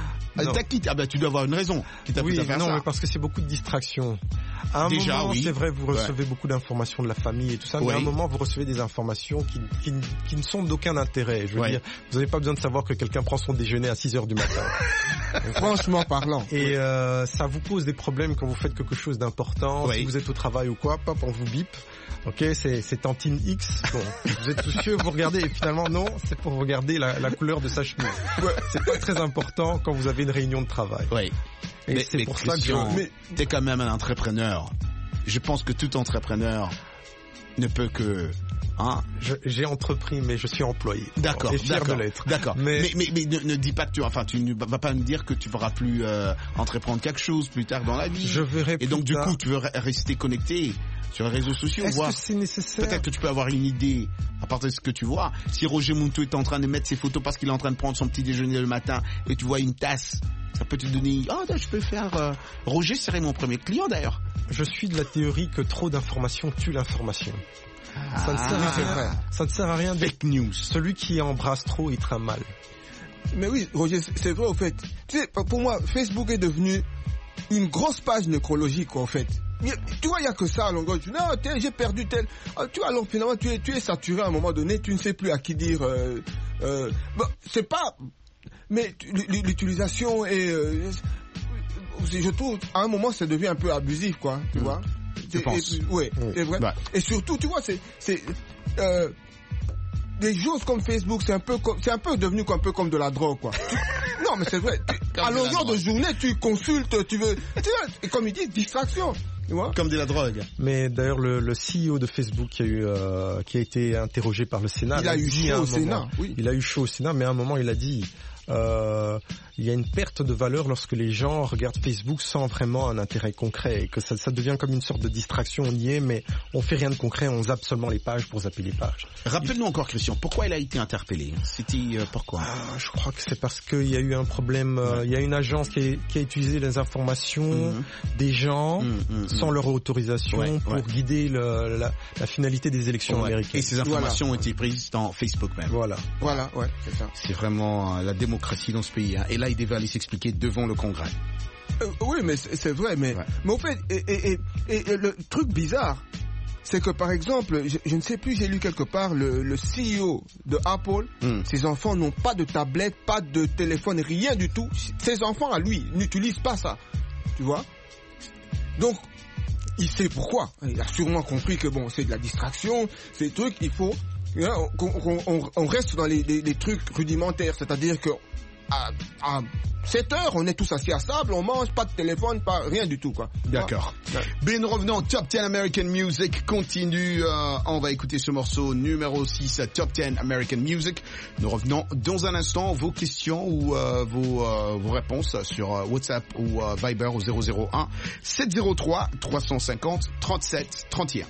Speaker 7: Tu dois avoir une raison qui t'a poussé à faire ça.
Speaker 9: Non, mais parce que c'est beaucoup de distractions. À un moment, c'est vrai, vous recevez beaucoup d'informations de la famille et tout ça, mais à un moment, vous recevez des informations qui ne sont d'aucun intérêt. Je veux dire, vous n'avez pas besoin de savoir que quelqu'un prend son déjeuner à 6h du matin.
Speaker 8: Franchement parlant.
Speaker 9: Et ça vous pose des problèmes quand vous faites quelque chose d'important. Si vous êtes au travail ou quoi, pop, on vous bip. Ok, c'est Tantine X. Bon, vous êtes soucieux, vous regardez et finalement non, c'est pour regarder la couleur de sa chemise. C'est pas très important quand vous avez une réunion de travail.
Speaker 7: Oui.
Speaker 9: Et c'est pour ça que
Speaker 7: t'es quand même un entrepreneur. Je pense que tout entrepreneur ne peut que Hein?
Speaker 9: J'ai entrepris, mais je suis employé.
Speaker 7: D'accord,
Speaker 9: et fier de l'être.
Speaker 7: D'accord. Mais ne dis pas que tu ne vas pas me dire que tu ne pourras plus entreprendre quelque chose plus tard dans la vie.
Speaker 9: Je verrai.
Speaker 7: Et donc du coup, tu veux rester connecté sur les réseaux sociaux.
Speaker 9: Est-ce que c'est nécessaire?
Speaker 7: Peut-être que tu peux avoir une idée à partir de ce que tu vois. Si Roger Muntu est en train de mettre ses photos parce qu'il est en train de prendre son petit déjeuner le matin et tu vois une tasse, ça peut te donner. Je peux faire. Roger serait mon premier client d'ailleurs.
Speaker 9: Je suis de la théorie que trop d'informations tue l'information. Ça ne sert à rien. Ça ne sert à rien.
Speaker 7: Fake news.
Speaker 9: Celui qui embrasse trop, il trame mal.
Speaker 8: Mais oui, Roger, c'est vrai au fait. Tu sais, pour moi, Facebook est devenu une grosse page nécrologique, quoi, en fait. Tu vois, il n'y a que ça à longueur. Tu dis, non, j'ai perdu tel. Tu vois, alors finalement, tu es saturé à un moment donné, tu ne sais plus à qui dire. C'est pas. Mais l'utilisation est. Je trouve, à un moment, ça devient un peu abusif, quoi, tu vois.
Speaker 7: Je pense.
Speaker 8: Oui, c'est vrai. Ouais. Et surtout, tu vois, c'est des choses comme Facebook, c'est un peu devenu un peu comme de la drogue, quoi. Non, mais c'est vrai. À longueur de journée, tu consultes, tu vois, et comme ils disent, distraction. Tu vois?
Speaker 7: Comme de la drogue.
Speaker 9: Mais d'ailleurs, le CEO de Facebook qui a été interrogé par le Sénat.
Speaker 8: Il a eu chaud au Sénat. Oui.
Speaker 9: Il a eu chaud au Sénat, mais à un moment, il a dit. Il y a une perte de valeur lorsque les gens regardent Facebook sans vraiment un intérêt concret et que ça devient comme une sorte de distraction. On y est, mais on fait rien de concret, on zappe seulement les pages pour zapper les pages.
Speaker 7: Rappelle-nous encore, Christian, pourquoi il a été interpellé? C'était pourquoi?
Speaker 9: Je crois que c'est parce qu'il y a eu un problème. Il y a une agence qui a utilisé les informations des gens sans leur autorisation pour guider la finalité des élections américaines.
Speaker 7: Et ces informations ont été prises dans Facebook même.
Speaker 8: Voilà, ouais, c'est ça.
Speaker 7: C'est vraiment la démocratie dans ce pays. Hein. Et là, il devait aller s'expliquer devant le Congrès.
Speaker 8: Oui, mais c'est vrai. Mais au fait, et le truc bizarre, c'est que par exemple, je ne sais plus, j'ai lu quelque part, le CEO de Apple, ses enfants n'ont pas de tablette, pas de téléphone, rien du tout. Ses enfants, à lui, n'utilisent pas ça. Tu vois? Donc, il sait pourquoi. Il a sûrement compris que bon, c'est de la distraction, ces trucs, il faut qu'on reste dans les trucs rudimentaires, c'est-à-dire que à 7 heures, on est tous assis à table, on mange, pas de téléphone, pas rien du tout, quoi.
Speaker 7: D'accord. Ben, revenons, Top 10 American Music continue. On va écouter ce morceau numéro 6, Top 10 American Music. Nous revenons dans un instant. Vos questions ou vos réponses sur WhatsApp ou Viber au 001 703 350 37 31.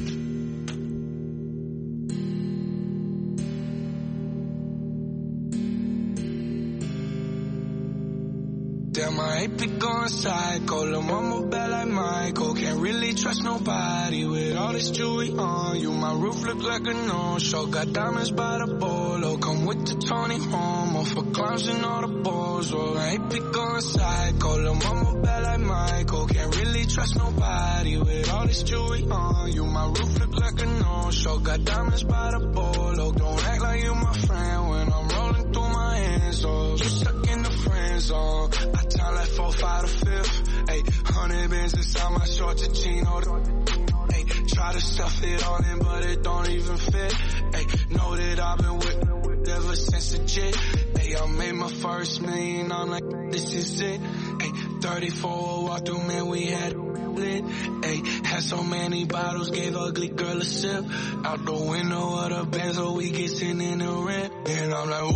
Speaker 17: Damn, I ain't be going psycho. Lil' mama bad like Michael. Can't really trust nobody with all this jewelry on you. My roof look like a no-show. Got diamonds by the bolo. Come with the Tony Homo for clowns and all the balls. Oh, I ain't be going psycho. Lil' mama bad like Michael. Can't really trust nobody with all this jewelry on you. My roof look like a no-show. Got diamonds by the bolo. Don't act like you my friend when I'm rolling through my hands. Oh, you stuck in the friend zone. Time like 4, 5 to 5th. Ayy, 100 bands inside my shorts and chino. Ayy, try to stuff it all in, but it don't even fit. Ayy, know that I've been with ever since the jit. Ayy, I made my first million, I'm like, this is it. Ayy, 34 walk through, man, we had lit. Ayy, had so many bottles, gave ugly girl a sip. Out the window of the Benz, so we get sitting in the rent. And I'm like,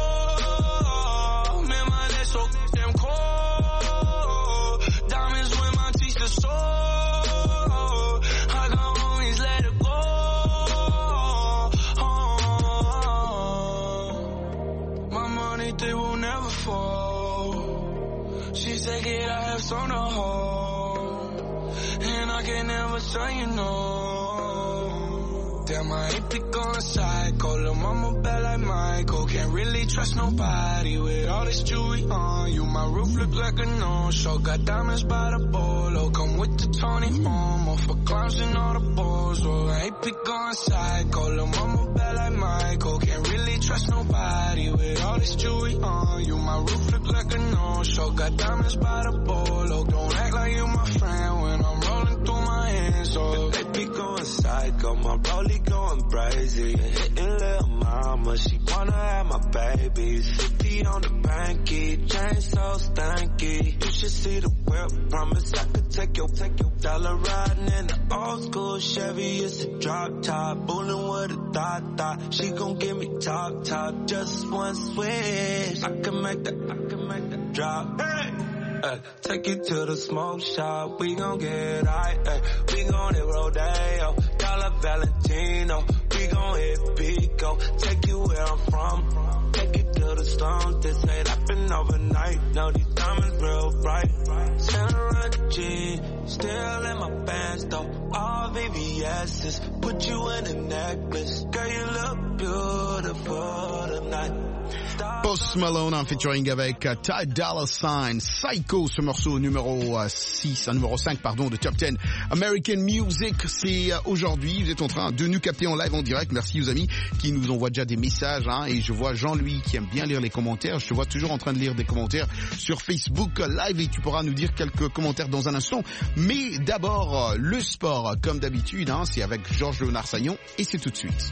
Speaker 17: whoa, man, my legs so damn cold. Diamonds when my teeth are sore. I got homies, let it go. My money, they will never fall. She said, kid, I have some to hold. And I can never say you no. Damn, I ain't be going psycho. Lil' mama bad like Michael. Can't really trust nobody with all this jewelry on you. My roof look like a no-show. Got diamonds by the bolo. Come with the Tony Homo for clowns and all the balls. Oh, I ain't be going psycho. Lil' mama bad like Michael. Can't really trust nobody with all this jewelry on you. My roof look like a no-show. Got diamonds by the bolo. Don't act like you my friend when I'm rolling through my hands. Oh, they be going psycho, my rollie going crazy. Hitting little mama, she wanna have my babies. 50 on the banky, chain so stanky. You should see the whip, promise I could take your dollar riding in the old school Chevy. It's a drop top, bullin' with a thought. She gon' give me top, just one switch. I can make that drop. Hey! Take you to the smoke shop, we gon' get high, we gon' hit Rodeo, Dollar Valentino, we gon' hit Pico, take you where I'm from, take you to the slums, this ain't happen overnight, no these diamonds real bright, Santa G, still in my pants though, all VVS's, put you in a necklace, girl you look beautiful tonight.
Speaker 7: Post Malone en featuring avec Ty Dolla $ign, Psycho, ce morceau numéro 5 de Top 10 American Music. C'est aujourd'hui, vous êtes en train de nous capter en live en direct. Merci aux amis qui nous envoient déjà des messages, hein, et je vois Jean-Louis qui aime bien lire les commentaires. Je te vois toujours en train de lire des commentaires sur Facebook Live et tu pourras nous dire quelques commentaires dans un instant. Mais d'abord, le sport, comme d'habitude, hein, c'est avec Georges Léonard Sagnon et c'est tout de suite.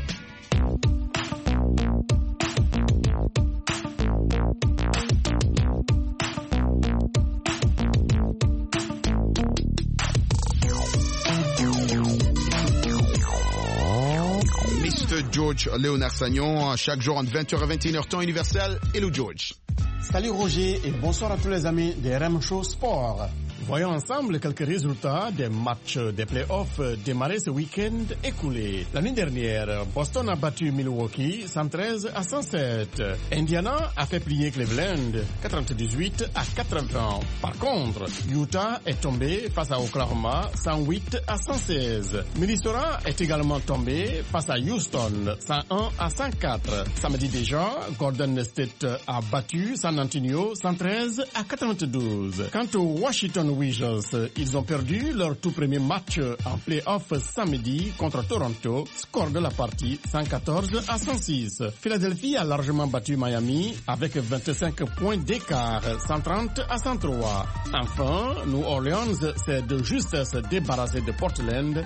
Speaker 7: Georges Léonard Sagnon, chaque jour entre 20h et 21h temps universel. Hello George.
Speaker 18: Salut Roger et bonsoir à tous les amis des RM Show Sport. Voyons ensemble quelques résultats des matchs des playoffs démarrés ce week-end écoulé. L'année dernière, Boston a battu Milwaukee 113-107. Indiana a fait plier Cleveland 98-80. Par contre, Utah est tombé face à Oklahoma 108-116. Minnesota est également tombé face à Houston 101-104. Samedi déjà, Golden State a battu San Antonio 113-92. Quant aux Washington Wizards, ils ont perdu leur tout premier match en play-off samedi contre Toronto. Score de la partie 114-106. Philadelphie a largement battu Miami avec 25 points d'écart, 130-103. Enfin, New Orleans s'est de justesse débarrassé de Portland,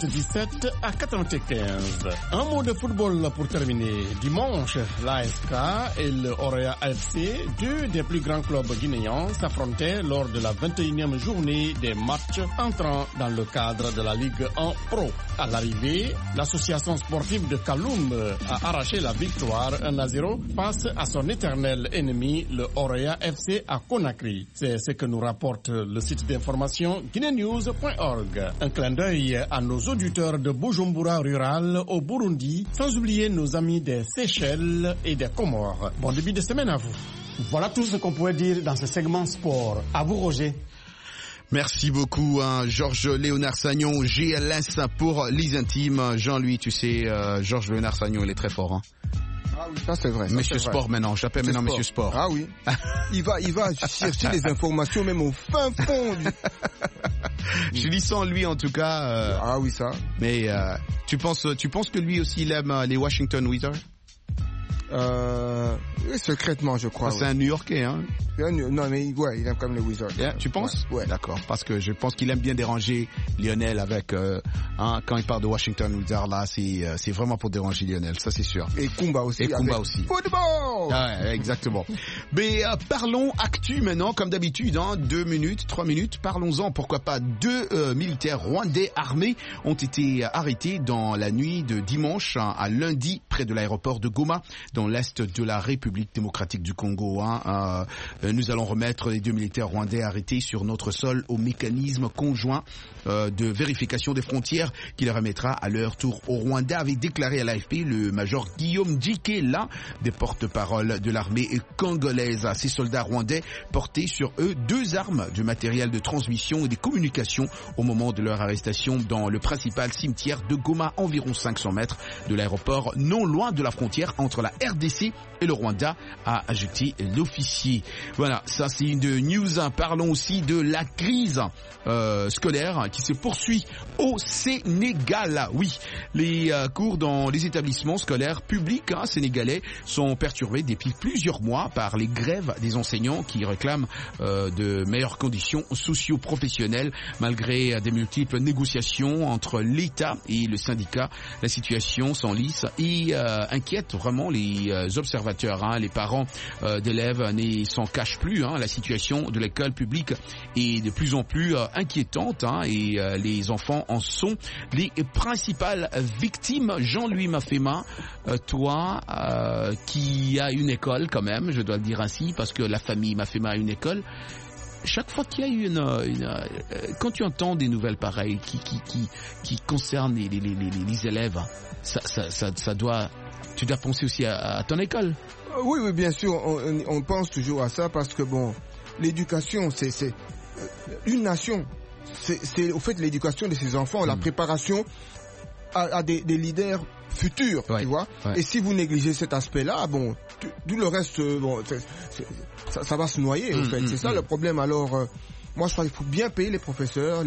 Speaker 18: 97-95. Un mot de football pour terminer. Dimanche, l'ASK et le Orea FC, deux des plus grands clubs guinéens, s'affrontaient lors de la 21e journée des matchs entrant dans le cadre de la Ligue 1 Pro. À l'arrivée, l'association sportive de Kaloum a arraché la victoire 1-0 face à son éternel ennemi, le Orea FC à Conakry. C'est ce que nous rapporte le site d'information guineanews.org. Un clin d'œil à nos auditeurs de Bujumbura rural au Burundi, sans oublier nos amis des Seychelles et des Comores. Bon début de semaine à vous. Voilà tout ce qu'on pouvait dire dans ce segment sport. À vous Roger.
Speaker 7: Merci beaucoup, hein, Georges Léonard Sagnon, GLS pour les intimes. Jean-Louis, tu sais, Georges Léonard Sagnon, il est très fort. Hein.
Speaker 8: Ah oui, ça c'est vrai.
Speaker 7: Monsieur Sport vrai. Maintenant, j'appelle maintenant Monsieur Sport.
Speaker 8: Ah oui. Il va chercher les informations même au fin fond.
Speaker 7: Je lis sans lui en tout cas.
Speaker 8: Ah oui, ça.
Speaker 7: Mais tu penses que lui aussi il aime les Washington Wizards?
Speaker 8: Secrètement, je crois.
Speaker 7: C'est un New-Yorkais, hein?
Speaker 8: Non, mais ouais, il aime quand même les Wizards.
Speaker 7: Yeah, tu penses?
Speaker 8: Ouais.
Speaker 7: D'accord. Parce que je pense qu'il aime bien déranger Lionel avec, quand il parle de Washington Wizards, là, c'est vraiment pour déranger Lionel, ça c'est sûr.
Speaker 8: Et Kumba aussi.
Speaker 7: Et Kumba aussi.
Speaker 8: Football!
Speaker 7: Ouais, exactement. Mais, parlons actu maintenant, comme d'habitude, hein, 2 minutes, 3 minutes, parlons-en. Pourquoi pas 2 militaires rwandais armés ont été arrêtés dans la nuit de dimanche à lundi près de l'aéroport de Goma, dans l'est de la République démocratique du Congo. Hein. Nous allons remettre les 2 militaires rwandais arrêtés sur notre sol au mécanisme conjoint de vérification des frontières qui les remettra à leur tour au Rwanda, avait déclaré à l'AFP le major Guillaume Djike, l'un des porte-parole de l'armée congolaise. Ces soldats rwandais portaient sur eux 2 armes, du matériel de transmission et des communications au moment de leur arrestation dans le principal cimetière de Goma, environ 500 mètres de l'aéroport non loin de la frontière entre la RDC et le Rwanda, a ajouté l'officier. Voilà, ça c'est une news. Parlons aussi de la crise scolaire qui se poursuit au Sénégal. Oui, les cours dans les établissements scolaires publics sénégalais sont perturbés depuis plusieurs mois par les grèves des enseignants qui réclament de meilleures conditions socio-professionnelles. Malgré des multiples négociations entre l'État et le syndicat, la situation s'enlise et inquiète vraiment les observateurs. Les parents d'élèves ne s'en cachent plus. La situation de l'école publique est de plus en plus inquiétante et les enfants en sont les principales victimes. Jean-Louis Mafema, toi qui as une école quand même, je dois le dire ainsi, parce que la famille Mafema a une école. Chaque fois qu'il y a quand tu entends des nouvelles pareilles qui concernent les élèves, ça doit, tu dois penser aussi à ton école.
Speaker 8: Oui, bien sûr, on pense toujours à ça parce que bon, l'éducation, c'est une nation. C'est au fait l'éducation de ses enfants, la préparation à des leaders futurs, tu vois. Ouais. Et si vous négligez cet aspect-là, bon, tout le reste, bon, ça va se noyer, au fait. C'est ça le problème. Alors, moi, je crois qu'il faut bien payer les professeurs,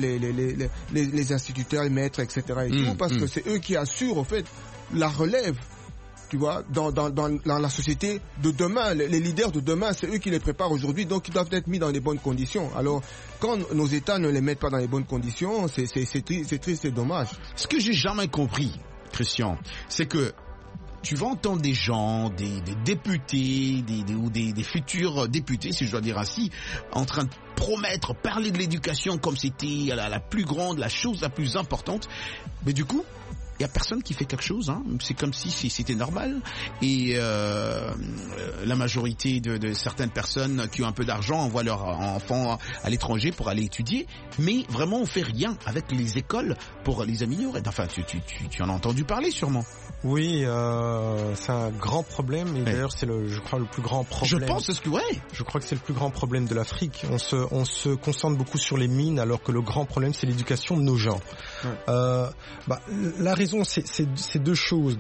Speaker 8: les instituteurs, les maîtres, etc. Et tout, parce que c'est eux qui assurent, au fait, la relève. Tu vois, dans la société de demain, les leaders de demain, c'est eux qui les préparent aujourd'hui, donc ils doivent être mis dans les bonnes conditions. Alors, quand nos États ne les mettent pas dans les bonnes conditions, c'est triste, c'est dommage.
Speaker 7: Ce que j'ai jamais compris, Christian, c'est que tu vas entendre des gens, des députés, ou des futurs députés, si je dois dire ainsi, en train de promettre, parler de l'éducation comme c'était la plus grande, la chose la plus importante, mais du coup, il y a personne qui fait quelque chose, c'est comme si c'était normal. Et la majorité de certaines personnes qui ont un peu d'argent envoient leurs enfants à l'étranger pour aller étudier, mais vraiment on fait rien avec les écoles pour les améliorer. Enfin, tu en as entendu parler sûrement.
Speaker 9: Oui, c'est un grand problème et d'ailleurs c'est je crois le plus grand problème.
Speaker 7: Je pense,
Speaker 9: je crois que c'est le plus grand problème de l'Afrique. On se concentre beaucoup sur les mines alors que le grand problème c'est l'éducation de nos gens. La raison c'est deux choses.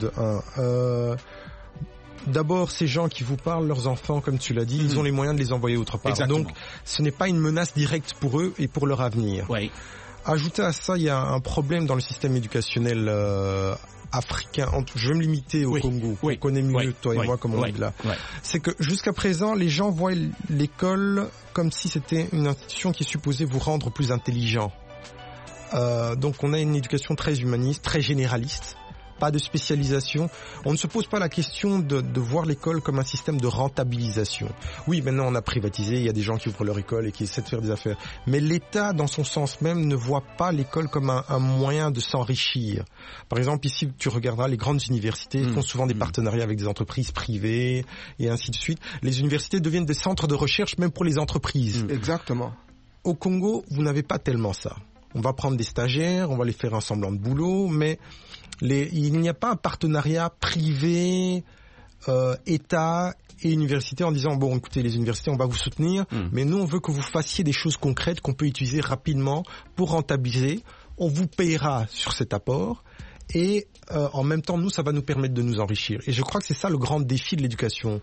Speaker 9: D'abord, ces gens qui vous parlent, leurs enfants, comme tu l'as dit, ils ont les moyens de les envoyer autre part. Exactement. Donc, ce n'est pas une menace directe pour eux et pour leur avenir.
Speaker 7: Oui.
Speaker 9: Ajouté à ça, il y a un problème dans le système éducationnel africain. Je vais me limiter au Congo. On connaît mieux toi et moi comme on dit là. C'est que jusqu'à présent, les gens voient l'école comme si c'était une institution qui est supposée vous rendre plus intelligent. Donc on a une éducation très humaniste, très généraliste, pas de spécialisation. On ne se pose pas la question de voir l'école comme un système de rentabilisation. Oui, maintenant on a privatisé, il y a des gens qui ouvrent leur école et qui essaient de faire des affaires. Mais l'État, dans son sens même, ne voit pas l'école comme un moyen de s'enrichir. Par exemple, ici, tu regarderas, les grandes universités font souvent des partenariats avec des entreprises privées et ainsi de suite. Les universités deviennent des centres de recherche même pour les entreprises.
Speaker 8: Exactement.
Speaker 9: Au Congo, vous n'avez pas tellement ça. On va prendre des stagiaires, on va les faire un semblant de boulot, mais il n'y a pas un partenariat privé, État et université en disant bon, écoutez, les universités, on va vous soutenir, mais nous, on veut que vous fassiez des choses concrètes qu'on peut utiliser rapidement pour rentabiliser. On vous payera sur cet apport. Et en même temps, nous, ça va nous permettre de nous enrichir. Et je crois que c'est ça le grand défi de l'éducation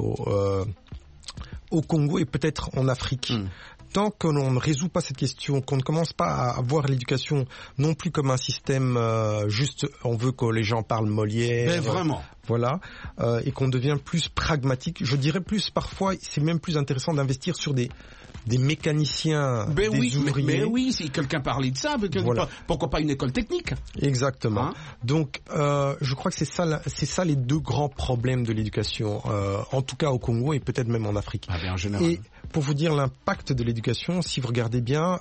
Speaker 9: au Congo et peut-être en Afrique. Tant qu'on ne résout pas cette question, qu'on ne commence pas à voir l'éducation non plus comme un système juste, on veut que les gens parlent Molière.
Speaker 7: Mais vraiment.
Speaker 9: Voilà, et qu'on devient plus pragmatique. Je dirais plus, parfois, c'est même plus intéressant d'investir sur des mécaniciens, des ouvriers.
Speaker 7: Mais oui, si quelqu'un parlait de ça, voilà. Pourquoi pas une école technique?
Speaker 9: Exactement. Donc, je crois que c'est ça les deux grands problèmes de l'éducation, en tout cas au Congo et peut-être même en Afrique.
Speaker 7: Ah bien, en général.
Speaker 9: Et pour vous dire l'impact de l'éducation, si vous regardez bien,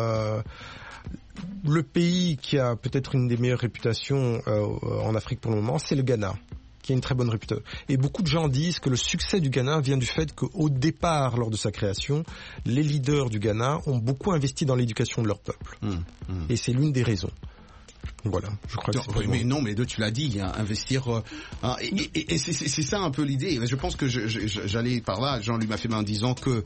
Speaker 9: le pays qui a peut-être une des meilleures réputations en Afrique pour le moment, c'est le Ghana, qui a une très bonne réputation. Et beaucoup de gens disent que le succès du Ghana vient du fait qu'au départ, lors de sa création, les leaders du Ghana ont beaucoup investi dans l'éducation de leur peuple. Et c'est l'une des raisons. Voilà, je crois que c'est
Speaker 7: oui, mais non, mais tu l'as dit, investir... et c'est ça un peu l'idée. Je pense que j'allais par là, Jean-Louis Mafema, en disant que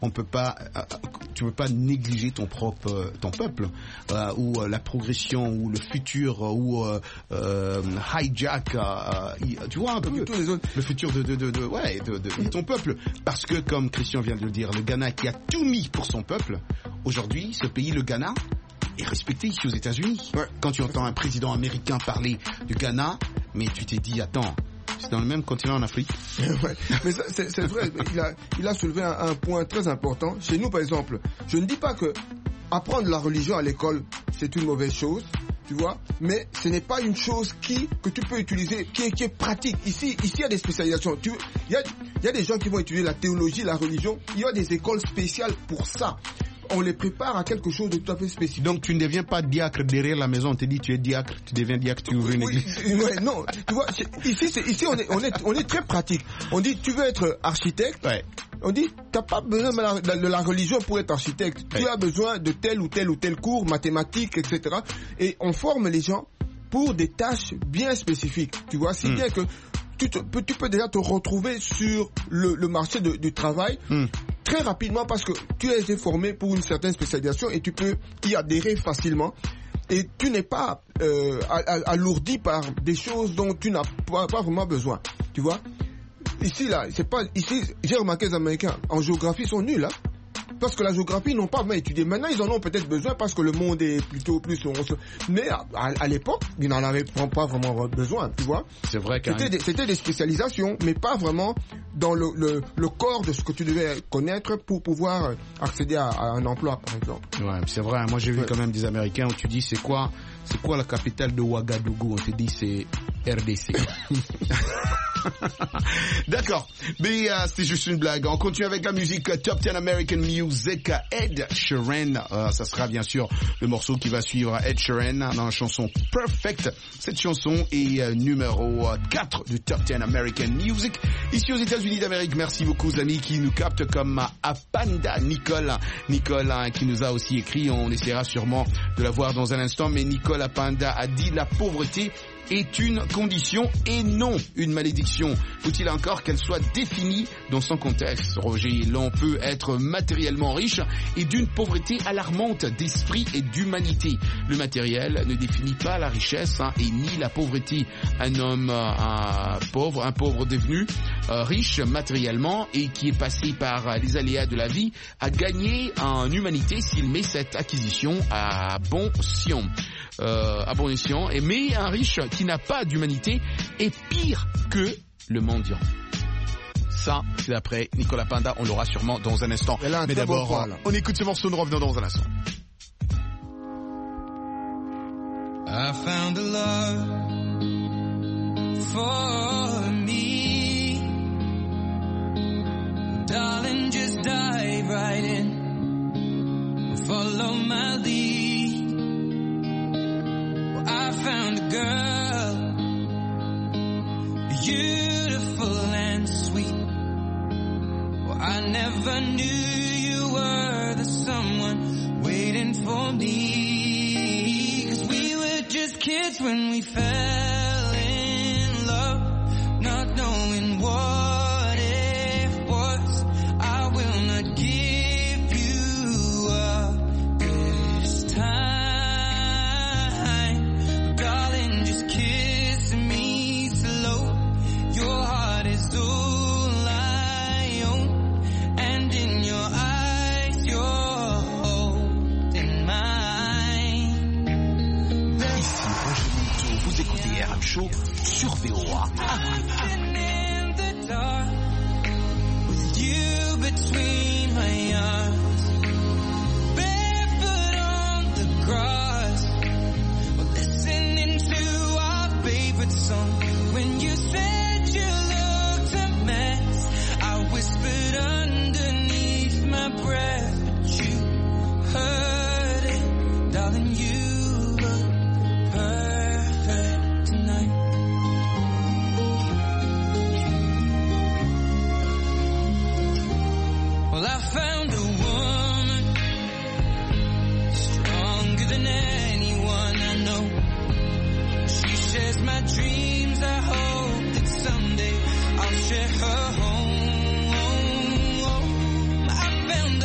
Speaker 7: tu peux pas négliger ton peuple, ou la progression, ou le futur, ou hijack, tu vois un peu le futur de ton peuple, parce que comme Christian vient de le dire, le Ghana qui a tout mis pour son peuple, aujourd'hui ce pays, le Ghana, est respecté ici aux États-Unis. Quand tu entends un président américain parler du Ghana, mais tu t'es dit attends, c'est dans le même continent en Afrique.
Speaker 8: Ouais. Mais ça, c'est vrai, il a soulevé un point très important. Chez nous, par exemple, je ne dis pas que apprendre la religion à l'école, c'est une mauvaise chose, tu vois, mais ce n'est pas une chose que tu peux utiliser, qui est pratique. Ici, il y a des spécialisations. Il y a des gens qui vont étudier la théologie, la religion. Il y a des écoles spéciales pour ça. On les prépare à quelque chose de tout à fait spécifique.
Speaker 7: Donc tu ne deviens pas diacre derrière la maison, on te dit tu es diacre, tu deviens diacre, tu ouvres une église.
Speaker 8: Ouais, non, tu vois, ici on est très pratique. On dit tu veux être architecte, on dit t'as pas besoin de la religion pour être architecte, tu as besoin de tel ou tel cours, mathématiques, etc. Et on forme les gens pour des tâches bien spécifiques, tu vois, si bien que tu peux déjà te retrouver sur le marché du travail très rapidement parce que tu as été formé pour une certaine spécialisation et tu peux y adhérer facilement et tu n'es pas alourdi par des choses dont tu n'as pas vraiment besoin, tu vois. Ici, j'ai remarqué les Américains en géographie sont nuls, hein. Parce que la géographie, ils n'ont pas vraiment étudié. Maintenant, ils en ont peut-être besoin parce que le monde est plutôt plus... Mais à l'époque, ils n'en avaient pas vraiment besoin, tu vois.
Speaker 7: C'est vrai que
Speaker 8: c'était des spécialisations, mais pas vraiment dans le corps de ce que tu devais connaître pour pouvoir accéder à un emploi, par exemple.
Speaker 7: Ouais, c'est vrai. Moi, j'ai vu quand même des Américains où tu dis, c'est quoi la capitale de Ouagadougou? On te dit, c'est RDC. D'accord, mais c'était juste une blague. On continue avec la musique Top 10 American Music, Ed Sheeran. Ça sera bien sûr le morceau qui va suivre Ed Sheeran dans la chanson Perfect. Cette chanson est numéro 4 du Top 10 American Music ici aux États-Unis d'Amérique. Merci beaucoup aux amis qui nous captent comme Apanda Nicole qui nous a aussi écrit. On essaiera sûrement de la voir dans un instant, mais Nicole Apanda a dit la pauvreté est une condition et non une malédiction. Faut-il encore qu'elle soit définie dans son contexte? Roger, l'on peut être matériellement riche et d'une pauvreté alarmante d'esprit et d'humanité. Le matériel ne définit pas la richesse et ni la pauvreté. Un homme un pauvre devenu riche matériellement et qui est passé par les aléas de la vie a gagné en humanité s'il met cette acquisition à bon escient. Mais un riche qui n'a pas d'humanité est pire que le mendiant. Ça, c'est d'après Nicolas Panda, on l'aura sûrement dans un instant. Mais d'abord, on écoute ce morceau, nous revenons dans un instant.
Speaker 10: I found a love for me. Darling, just dive right in. Follow my lead. I found a girl, beautiful and sweet. Well, I never knew you were the someone waiting for me. 'Cause we were just kids when we fell in love, not knowing what it was. I will not give you up this time.
Speaker 7: Show sur VOA.
Speaker 10: With you between my arms, barefoot on the grass, listening to our favorite song. When you said you looked a mess, I whispered underneath my breath, but you heard it, darling. You look perfect tonight. Well, I found a woman stronger than anyone I know. She shares my dreams. I hope that someday I'll share her home. I found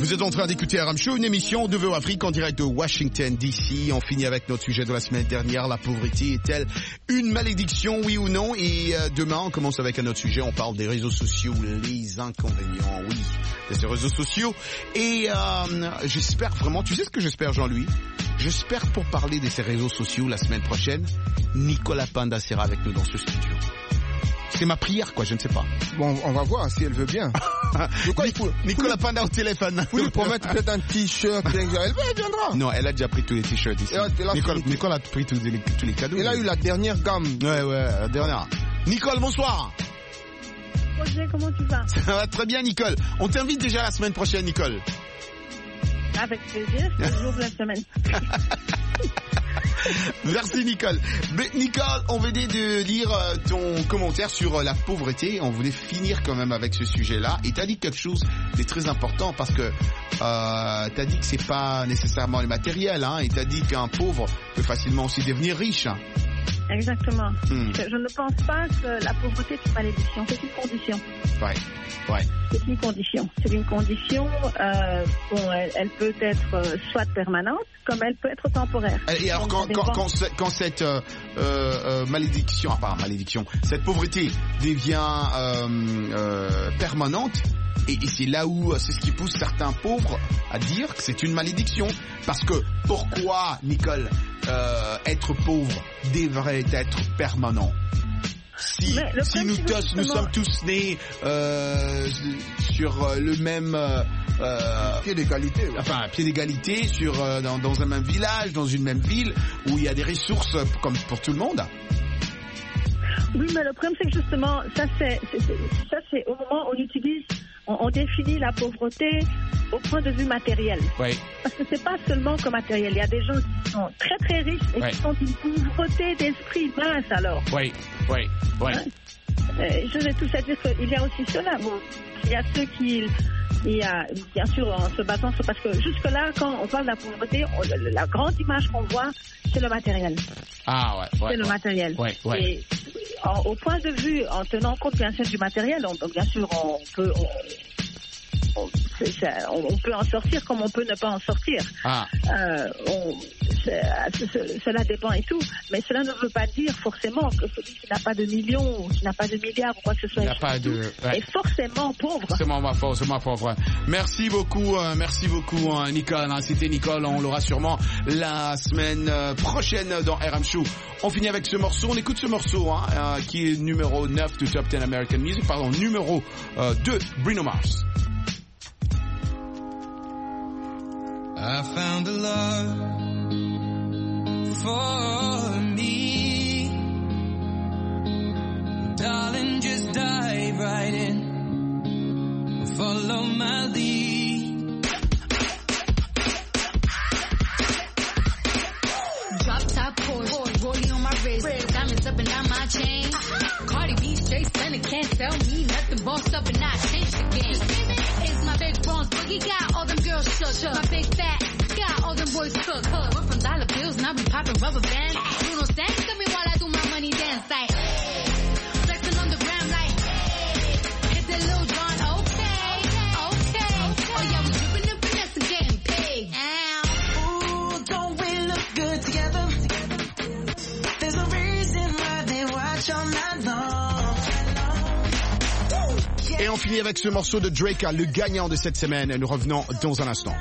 Speaker 7: Vous êtes en train d'écouter RM Show, une émission de VO Afrique en direct de Washington DC. On finit avec notre sujet de la semaine dernière. La pauvreté est-elle une malédiction, oui ou non? Et demain, on commence avec un autre sujet. On parle des réseaux sociaux, les inconvénients, oui, de ces réseaux sociaux. Et j'espère vraiment, tu sais ce que j'espère, Jean-Louis? J'espère pour parler de ces réseaux sociaux la semaine prochaine, Nicolas Panda sera avec nous dans ce studio. C'est ma prière, quoi, je ne sais pas.
Speaker 8: Bon, on va voir si elle veut bien.
Speaker 7: De quoi Nicolas Panda au téléphone.
Speaker 8: Oui, pour mettre peut-être un t-shirt. Elle viendra.
Speaker 7: Non, elle a déjà pris tous les t-shirts ici. Nicole a pris tous les cadeaux.
Speaker 8: Elle a eu la dernière gamme.
Speaker 7: Ouais, la dernière. Nicole, bonsoir.
Speaker 19: Roger, comment tu vas?
Speaker 7: Ça va très bien, Nicole. On t'invite déjà la semaine prochaine, Nicole.
Speaker 19: Avec plaisir, c'est le jour de la semaine.
Speaker 7: Merci, Nicole. Mais, Nicole, on venait de lire ton commentaire sur la pauvreté. On voulait finir quand même avec ce sujet-là. Et t'as dit quelque chose de très important parce que t'as dit que c'est pas nécessairement le matériel, hein. Et t'as dit qu'un pauvre peut facilement aussi devenir riche.
Speaker 19: Exactement. Je ne pense pas que la pauvreté est une malédiction. C'est une condition.
Speaker 7: Ouais.
Speaker 19: C'est une condition. C'est une condition. Elle peut être soit permanente, comme elle peut être temporaire. Et alors,
Speaker 7: quand cette malédiction, cette pauvreté devient permanente, et c'est là où c'est ce qui pousse certains pauvres à dire que c'est une malédiction. Parce que pourquoi, Nicole, être pauvre devrait être permanent? Si nous sommes tous nés sur le même
Speaker 8: pied d'égalité,
Speaker 7: pied d'égalité dans un même village, dans une même ville où il y a des ressources comme pour tout le monde.
Speaker 19: Oui, mais le problème c'est que justement ça c'est au moment où on définit la pauvreté au point de vue matériel.
Speaker 7: Oui.
Speaker 19: Parce que c'est pas seulement que matériel. Il y a des gens qui sont très très riches et qui sont d'une pauvreté d'esprit mince alors.
Speaker 7: Oui.
Speaker 19: Je vais tout ça dire qu'il y a aussi cela. Bon, il y a ceux qui... Il y a, bien sûr, en se basant sur... Parce que jusque-là, quand on parle de la pauvreté, la grande image qu'on voit, c'est le matériel.
Speaker 7: Ah ouais.
Speaker 19: C'est le matériel.
Speaker 7: Ouais.
Speaker 19: Et au point de vue, en tenant compte bien sûr du matériel, bien sûr, on peut en sortir comme on peut ne pas en sortir. Cela dépend et tout, mais cela ne veut pas dire forcément que celui qui n'a pas de millions, qui n'a pas de milliards ou quoi que ce soit, est forcément pauvre.
Speaker 7: C'est ma pauvre. Merci beaucoup, Nicole. C'était Nicole, on l'aura sûrement la semaine prochaine dans RM Show. On finit avec ce morceau, on écoute ce morceau qui est numéro 9 du Top 10 American Music, numéro 2, Bruno Mars.
Speaker 10: I found a love for me. Darling, just dive right in. Follow my lead.
Speaker 20: Drop top Porsche, rolling on my wrist. Diamonds up and down my chain. Cardi B straight stunning, can't tell me nothing. Bossed up and I changed the game. It's my big bronze boogie, got all them girls shook. My big fat, got all them boys cooked. Went from dollar bills, now we popping rubber bands. Bruno Sang to me while I do my money dance like flexing on the gram like hit that Lil Jon, okay. Oh yeah, we dripping and finesse and getting paid.
Speaker 10: Ooh, don't we look good together? There's a reason why they watch all night long.
Speaker 7: Et on finit avec ce morceau de Drake, le gagnant de cette semaine. Et nous revenons dans un instant.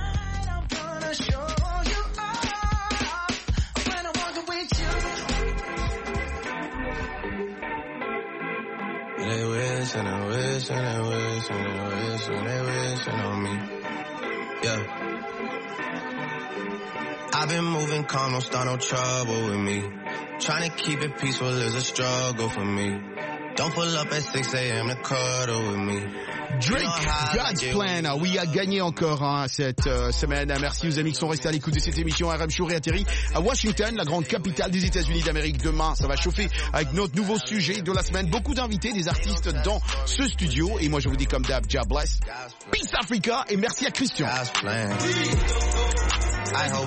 Speaker 14: They wish and they wish and they wish and they wish and they wish on me. Yeah. I've been moving calm, don't start no trouble with me. Trying to keep it peaceful is a struggle for me. Don't pull up at 6 a.m. to cuddle with me.
Speaker 7: Drake, God's Plan. Oui, a gagné encore cette semaine. Merci aux amis qui sont restés à l'écoute de cette émission. RM Show réatterrit à Washington, la grande capitale des États-Unis d'Amérique. Demain, ça va chauffer avec notre nouveau sujet de la semaine. Beaucoup d'invités, des artistes dans ce studio. Et moi, je vous dis comme d'hab, God bless. Peace Africa et merci à Christian.